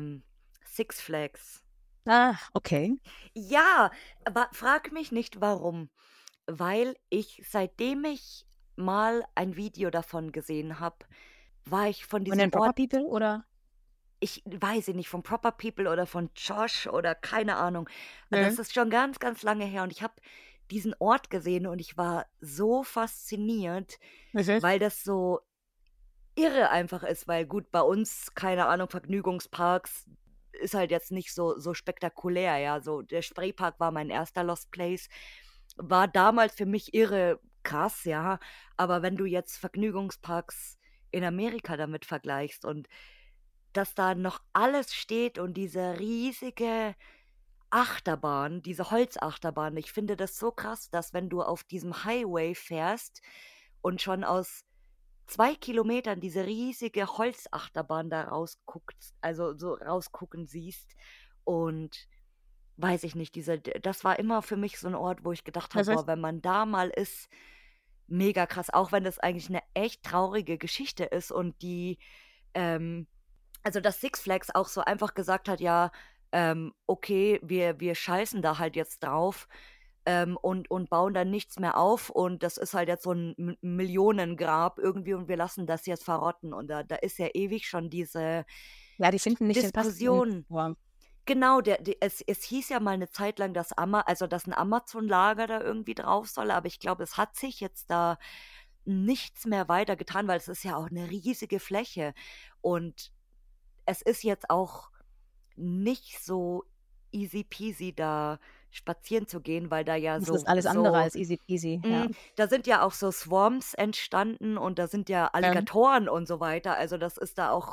Six Flags. Ah, okay. Ja, aber frag mich nicht warum. Weil seitdem ich mal ein Video davon gesehen habe, war ich von Von diesem den Proper Ort, People oder? ich weiß nicht, von Proper People oder von Josh oder keine Ahnung. Das Mhm. ist schon ganz, ganz lange her und ich habe diesen Ort gesehen und ich war so fasziniert, Mhm. weil das so irre einfach ist, weil gut, bei uns, keine Ahnung, Vergnügungsparks ist halt jetzt nicht so spektakulär, ja. So, der Spreepark war mein erster Lost Place. War damals für mich irre krass, ja. Aber wenn du jetzt Vergnügungsparks in Amerika damit vergleichst und dass da noch alles steht und diese riesige Achterbahn, diese Holzachterbahn, ich finde das so krass, dass wenn du auf diesem Highway fährst und schon aus 2 Kilometern diese riesige Holzachterbahn da rausguckst, also so rausgucken siehst und weiß ich nicht, das war immer für mich so ein Ort, wo ich gedacht habe: Mhm. „Boah, wenn man da mal ist, mega krass“, auch wenn das eigentlich eine echt traurige Geschichte ist und ähm also, dass Six Flags auch so einfach gesagt hat: „Ja, okay, wir scheißen da halt jetzt drauf, und bauen dann nichts mehr auf und das ist halt jetzt so ein Millionengrab irgendwie und wir lassen das jetzt verrotten.“ Und da ist ja ewig schon diese Ja, die finden nicht den passenden. Diskussion. Boah. Genau, es hieß ja mal eine Zeit lang, dass ein Amazon-Lager da irgendwie drauf soll, aber ich glaube, es hat sich jetzt da nichts mehr weiter getan, weil es ist ja auch eine riesige Fläche und es ist jetzt auch nicht so easy peasy, da spazieren zu gehen, weil da ja Das ist alles andere als easy peasy, ja. da sind ja auch so Swarms entstanden und da sind ja Ähm, Alligatoren und so weiter. Also, das ist da auch,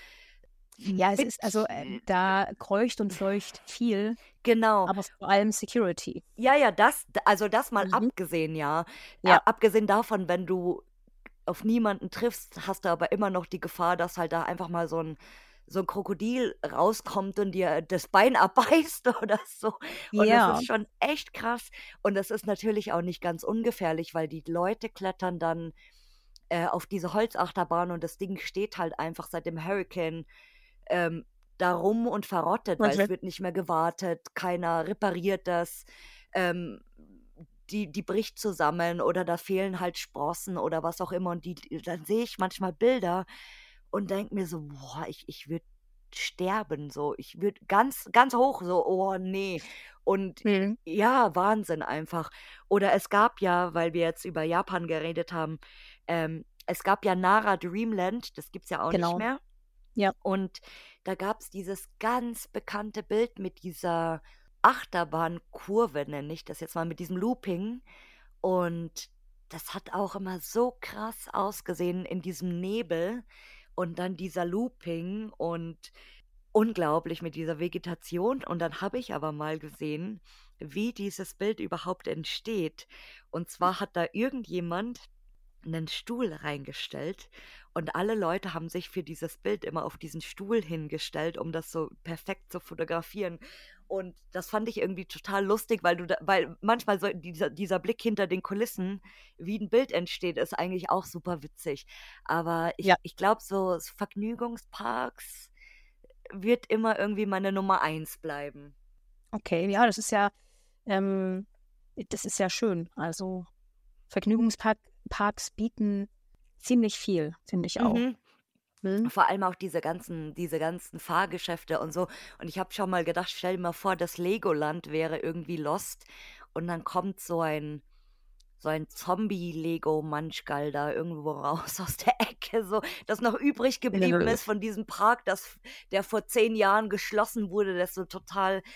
ja, es mit ist also, da kreucht und fleucht viel, genau. aber vor allem Security. Ja, ja, das mal Mhm. abgesehen, ja. Ja. Abgesehen davon, wenn du auf niemanden triffst, hast du aber immer noch die Gefahr, dass halt da einfach mal so 'n Krokodil rauskommt und dir das Bein abbeißt oder so. Und das Ja. ist schon echt krass. Und das ist natürlich auch nicht ganz ungefährlich, weil die Leute klettern dann, auf diese Holzachterbahn und das Ding steht halt einfach seit dem Hurrikan, ähm, da rum und verrottet, weil Okay. es wird nicht mehr gewartet, keiner repariert das. Ähm, die bricht zusammen oder da fehlen halt Sprossen oder was auch immer und dann sehe ich manchmal Bilder und denke mir so: „Boah, ich würde sterben so. Ich würde ganz ganz hoch so, oh nee.“ Und Mhm. ja, Wahnsinn einfach. Oder es gab ja, weil wir jetzt über Japan geredet haben, es gab ja Nara Dreamland, das gibt's ja auch nicht Genau. mehr. Ja. Und da gab's dieses ganz bekannte Bild mit dieser Achterbahnkurve, nenne ich das jetzt mal, mit diesem Looping. Und das hat auch immer so krass ausgesehen in diesem Nebel und dann dieser Looping und unglaublich mit dieser Vegetation. Und dann habe ich aber mal gesehen, wie dieses Bild überhaupt entsteht. Und zwar hat da irgendjemand 'nen Stuhl reingestellt und alle Leute haben sich für dieses Bild immer auf diesen Stuhl hingestellt, um das so perfekt zu fotografieren. Und das fand ich irgendwie total lustig, weil manchmal so dieser Blick hinter den Kulissen, wie 'n Bild entsteht, ist eigentlich auch super witzig. Aber Ja. ich glaube, so Vergnügungsparks wird immer irgendwie meine Nummer eins bleiben. Okay. Ja, ähm das ist ja schön. Also, Parks bieten ziemlich viel, finde ich auch. Mhm. Mhm. Vor allem auch diese ganzen Fahrgeschäfte und so. Und ich habe schon mal gedacht, stell dir mal vor, das Legoland wäre irgendwie lost und dann kommt so ein Zombie-Lego-Munchgal da irgendwo raus aus der Ecke, so, das noch übrig geblieben ist von diesem Park, der vor 10 Jahren geschlossen wurde, das so total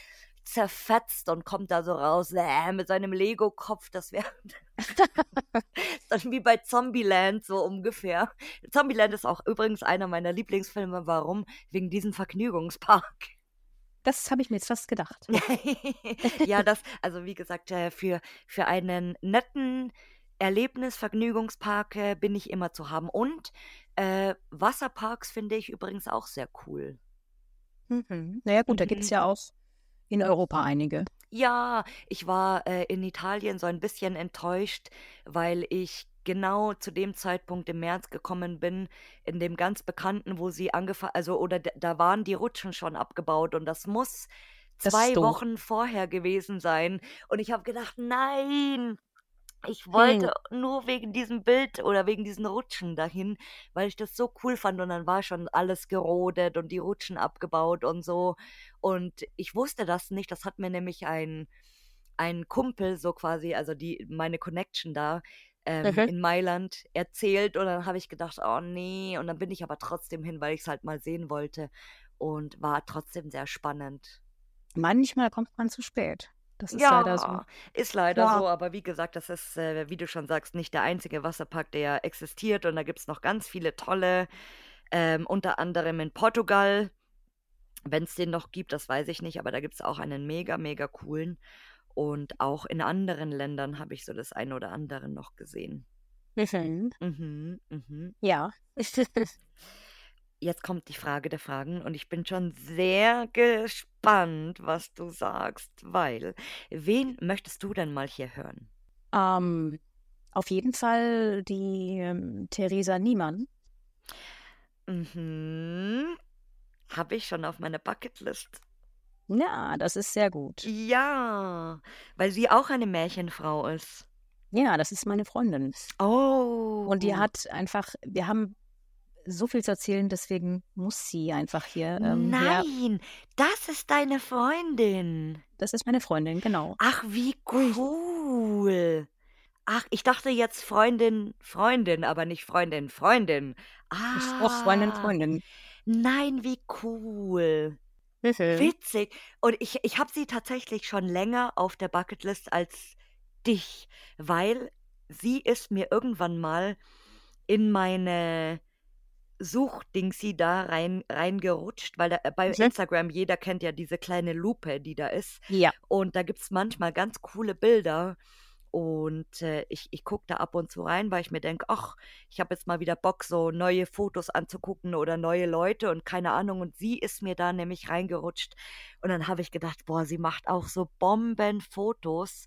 zerfetzt und kommt da so raus mit seinem Lego-Kopf. Das wäre dann wie bei Zombieland so ungefähr. Zombieland ist auch übrigens einer meiner Lieblingsfilme. Warum? Wegen diesem Vergnügungspark. Das habe ich mir jetzt fast gedacht. Ja, also wie gesagt, für einen netten Erlebnis-Vergnügungspark bin ich immer zu haben. Und Wasserparks finde ich übrigens auch sehr cool. Naja gut, da gibt es ja auch in Europa einige. Ja, ich war in Italien so ein bisschen enttäuscht, weil ich genau zu dem Zeitpunkt im März gekommen bin, in dem ganz bekannten, wo sie oder da waren die Rutschen schon abgebaut und das muss Das ist 2 doof. Wochen vorher gewesen sein. Und ich habe gedacht, nein, ich Hm. wollte nur wegen diesem Bild oder wegen diesen Rutschen dahin, weil ich das so cool fand und dann war schon alles gerodet und die Rutschen abgebaut und so. Und ich wusste das nicht, das hat mir nämlich ein Kumpel so quasi, also meine Connection da in Mailand erzählt und dann habe ich gedacht, oh nee, und dann bin ich aber trotzdem hin, weil ich es halt mal sehen wollte und war trotzdem sehr spannend. Manchmal kommt man zu spät. Das ist leider so. Ja, ist leider Ja. so, aber wie gesagt, das ist, wie du schon sagst, nicht der einzige Wasserpark, der existiert und da gibt es noch ganz viele tolle, unter anderem in Portugal, wenn es den noch gibt, das weiß ich nicht, aber da gibt es auch einen mega, mega coolen und auch in anderen Ländern habe ich so das eine oder andere noch gesehen. Mhm, mhm. Ja. Jetzt kommt die Frage der Fragen und ich bin schon sehr gespannt, was du sagst, weil wen möchtest du denn mal hier hören? Auf jeden Fall die Theresa Niemann. Mhm. Habe ich schon auf meiner Bucketlist. Ja, das ist sehr gut. Ja, weil sie auch eine Märchenfrau ist. Ja, das ist meine Freundin. Oh. Und die hat einfach, wir haben so viel zu erzählen, deswegen muss sie einfach hier her. Nein, das ist deine Freundin. Das ist meine Freundin, genau. Ach, wie cool. Ach, ich dachte jetzt Freundin, aber nicht Freundin, Freundin. Ist auch Freundin, Ah, Freundin. nein, wie cool. Witzig. Und ich habe sie tatsächlich schon länger auf der Bucketlist als dich, weil sie ist mir irgendwann mal in meine Suchdingsi da reingerutscht, weil bei Instagram, jeder kennt ja diese kleine Lupe, die da ist. Ja. Und da gibt es manchmal ganz coole Bilder. Und ich gucke da ab und zu rein, weil ich mir denke, ach, ich habe jetzt mal wieder Bock, so neue Fotos anzugucken oder neue Leute und keine Ahnung. Und sie ist mir da nämlich reingerutscht. Und dann habe ich gedacht, boah, sie macht auch so Bombenfotos.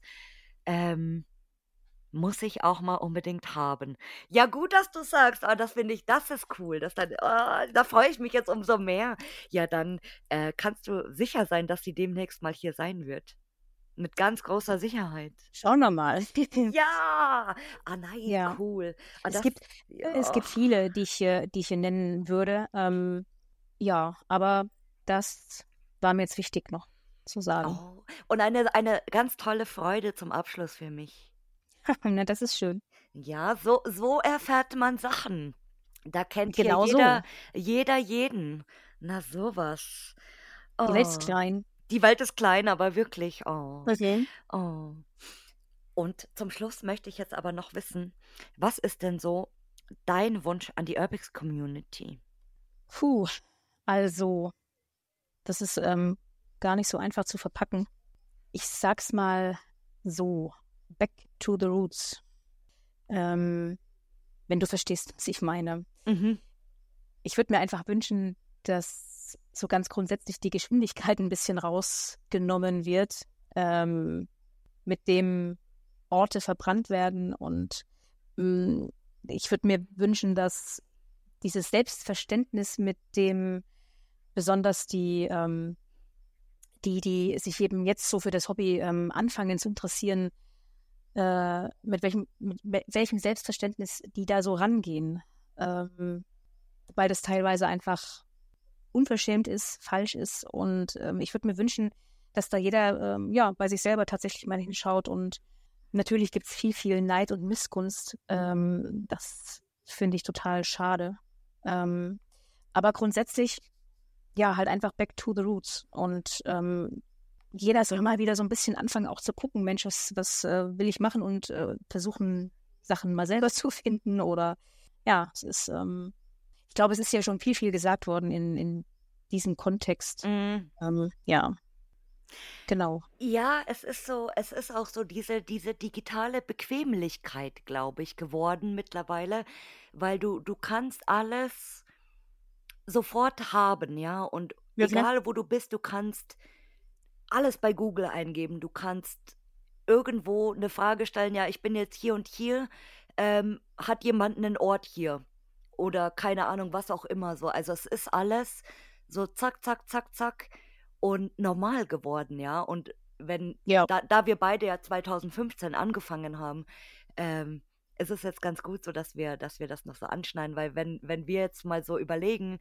Muss ich auch mal unbedingt haben. Ja, gut, dass du sagst, das finde ich, das ist cool. Da freue ich mich jetzt umso mehr. Ja, dann kannst du sicher sein, dass sie demnächst mal hier sein wird. Mit ganz großer Sicherheit. Schauen wir mal. Ja! Nein, Ja. cool. Es gibt viele, die ich hier nennen würde. Ja, aber das war mir jetzt wichtig noch zu sagen. Oh, und eine ganz tolle Freude zum Abschluss für mich. Na, das ist schön. Ja, so erfährt man Sachen. Da kennt Genau hier jeder jeden. Na, sowas. Die Welt ist klein. Die Welt ist klein, aber wirklich. Oh. Okay. Oh. Und zum Schluss möchte ich jetzt aber noch wissen, was ist denn so dein Wunsch an die Urbix Community? Puh, also, das ist gar nicht so einfach zu verpacken. Ich sag's mal so, back to the roots. Wenn du verstehst, was ich meine. Mhm. Ich würde mir einfach wünschen, dass so ganz grundsätzlich die Geschwindigkeit ein bisschen rausgenommen wird, mit dem Orte verbrannt werden. Und ich würde mir wünschen, dass dieses Selbstverständnis, mit dem besonders die sich eben jetzt so für das Hobby anfangen zu interessieren, mit welchem Selbstverständnis die da so rangehen, weil das teilweise einfach unverschämt ist, falsch ist. Und ich würde mir wünschen, dass da jeder bei sich selber tatsächlich mal hinschaut. Und natürlich gibt es viel Neid und Missgunst. Das finde ich total schade. Aber grundsätzlich, ja, halt einfach back to the roots. Und jeder soll mal wieder so ein bisschen anfangen, auch zu gucken, Mensch, was will ich machen und versuchen, Sachen mal selber zu finden oder ja, es ist, ich glaube, es ist ja schon viel gesagt worden in diesem Kontext. Mm. Ja, genau. Ja, es ist auch so diese digitale Bequemlichkeit, glaube ich, geworden mittlerweile, weil du kannst alles sofort haben, ja, und Ja, klar. egal wo du bist, du kannst alles bei Google eingeben. Du kannst irgendwo eine Frage stellen: „Ja, ich bin jetzt hier und hier, hat jemand einen Ort hier?“ Oder keine Ahnung, was auch immer so. Also, es ist alles so zack, zack, zack, zack und normal geworden, ja. Und wenn Ja, da wir beide ja 2015 angefangen haben, ist es jetzt ganz gut so, dass wir das noch so anschneiden, weil wenn wir jetzt mal so überlegen,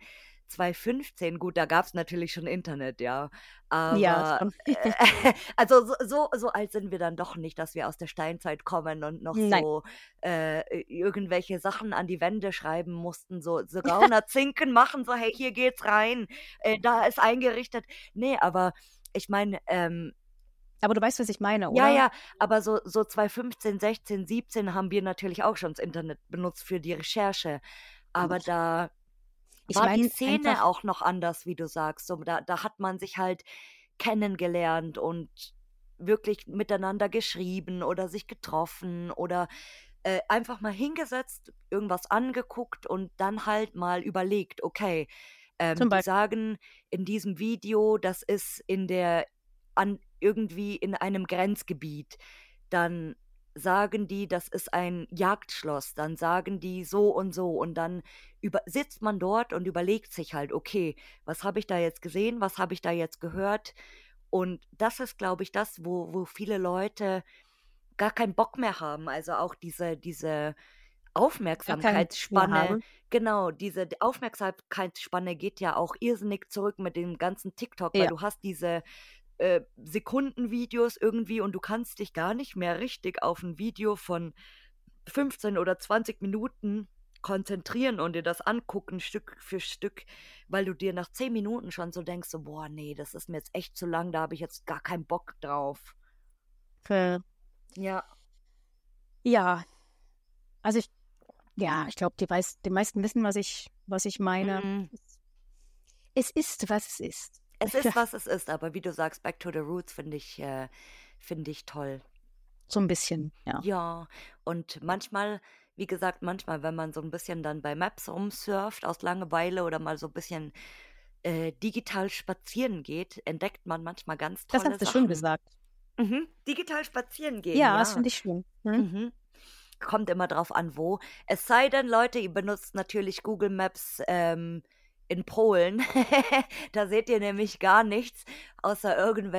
2015, gut, da gab's natürlich schon Internet, ja, ja, aber, schon. also so alt sind wir dann doch nicht, dass wir aus der Steinzeit kommen und noch Nein, so, irgendwelche Sachen an die Wände schreiben mussten, so Gauner Zinken machen, so: „Hey, hier geht's rein, da ist eingerichtet.“ Ne, aber ich meine, aber du weißt, was ich meine, ja, oder? ja, aber so 2015, 16, 17 haben wir natürlich auch schon das Internet benutzt für die Recherche, aber da Ich war die meine Szene einfach, auch noch anders, wie du sagst. So, da hat man sich halt kennengelernt und wirklich miteinander geschrieben oder sich getroffen oder, einfach mal hingesetzt, irgendwas angeguckt und dann halt mal überlegt: „Okay, zum die Beispiel, sagen in diesem Video, das ist in der an irgendwie in einem Grenzgebiet.“ Dann sagen die, das ist ein Jagdschloss, dann sagen die so und dann sitzt man dort und überlegt sich halt, okay, was habe ich da jetzt gesehen, was habe ich da jetzt gehört? Und das ist, glaube ich, das, wo viele Leute gar keinen Bock mehr haben. Also auch diese gar keinen Bock mehr Aufmerksamkeitsspanne, haben. genau, diese Aufmerksamkeitsspanne geht ja auch irrsinnig zurück mit dem ganzen TikTok, weil Ja, du hast diese Sekundenvideos irgendwie und du kannst dich gar nicht mehr richtig auf ein Video von 15 oder 20 Minuten konzentrieren und dir das angucken, Stück für Stück, weil du dir nach 10 Minuten schon so denkst, so: „Boah, nee, das ist mir jetzt echt zu lang, da habe ich jetzt gar keinen Bock drauf.“ äh, Ja. ja, also ich glaube, die meisten wissen, was ich meine. Mhm. Es ist, was es ist. Es ist, was es ist, aber wie du sagst, Back to the Roots finde ich toll. So ein bisschen, ja. Ja, und manchmal, wie gesagt, manchmal, wenn man so ein bisschen dann bei Maps rumsurft aus Langeweile oder mal so ein bisschen, digital spazieren geht, entdeckt man manchmal ganz Das tolle hast du schön Sachen. gesagt. Mhm. Digital spazieren gehen, Ja, das ja. finde ich schön. Mhm. Mhm. Kommt immer drauf an, wo. Es sei denn, Leute, ihr benutzt natürlich Google Maps, in Polen. Da seht ihr nämlich gar nichts, außer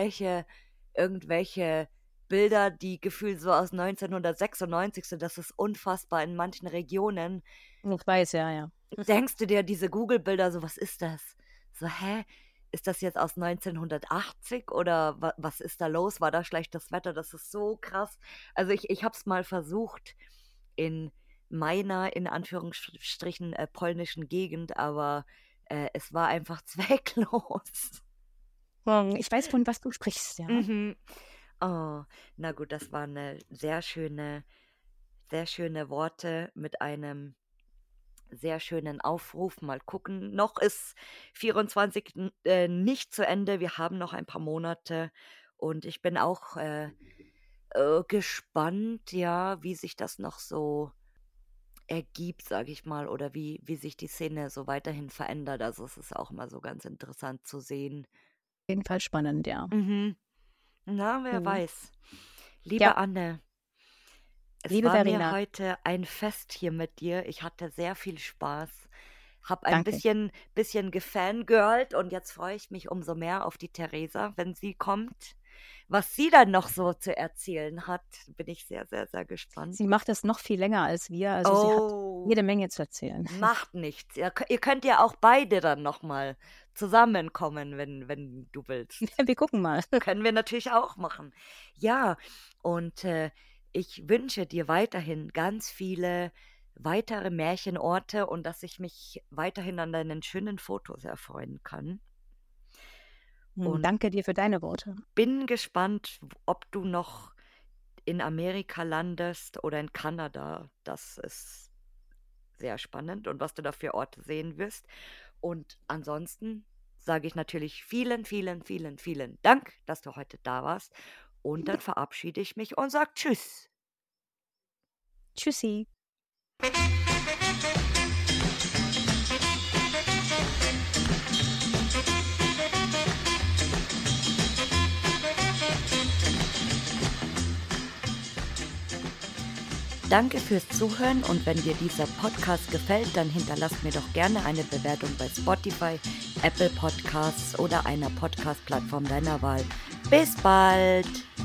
irgendwelche Bilder, die gefühlt so aus 1996 sind. Das ist unfassbar in manchen Regionen. Ich weiß, ja, ja. Denkst du dir diese Google-Bilder so: „Was ist das?“ So: „Hä? Ist das jetzt aus 1980 oder was ist da los? War da schlechtes Wetter?“ Das ist so krass. Also, ich habe es mal versucht in meiner, in Anführungsstrichen, polnischen Gegend, aber, es war einfach zwecklos. Ich weiß, von was du sprichst, ja. Mhm. Oh, na gut, das waren, sehr schöne Worte mit einem sehr schönen Aufruf. Mal gucken. Noch ist 24 nicht zu Ende. Wir haben noch ein paar Monate und ich bin auch gespannt, ja, wie sich das noch so ergibt, sage ich mal, oder wie sich die Szene so weiterhin verändert. Also es ist auch mal so ganz interessant zu sehen. Auf jeden Fall spannend, ja. Mhm. Na, wer Mhm. weiß. Ja, Liebe Anne, es liebe war mir Verena, heute ein Fest hier mit dir. Ich hatte sehr viel Spaß, habe ein danke. bisschen gefangirlt und jetzt freue ich mich umso mehr auf die Theresa, wenn sie kommt. Was sie dann noch so zu erzählen hat, bin ich sehr, sehr, sehr gespannt. Sie macht das noch viel länger als wir, also sie hat Oh, jede Menge zu erzählen. macht nichts. Ihr könnt ja auch beide dann noch mal zusammenkommen, wenn du willst. Wir gucken mal. Können wir natürlich auch machen. Ja, und, ich wünsche dir weiterhin ganz viele weitere Märchenorte und dass ich mich weiterhin an deinen schönen Fotos erfreuen kann. Und Danke dir für deine Worte. bin gespannt, ob du noch in Amerika landest oder in Kanada. Das ist sehr spannend und was du da für Orte sehen wirst. Und ansonsten sage ich natürlich vielen, vielen, vielen, vielen Dank, dass du heute da warst. Und dann verabschiede ich mich und sage Tschüss. Tschüssi. Danke fürs Zuhören und wenn dir dieser Podcast gefällt, dann hinterlasst mir doch gerne eine Bewertung bei Spotify, Apple Podcasts oder einer Podcast-Plattform deiner Wahl. Bis bald!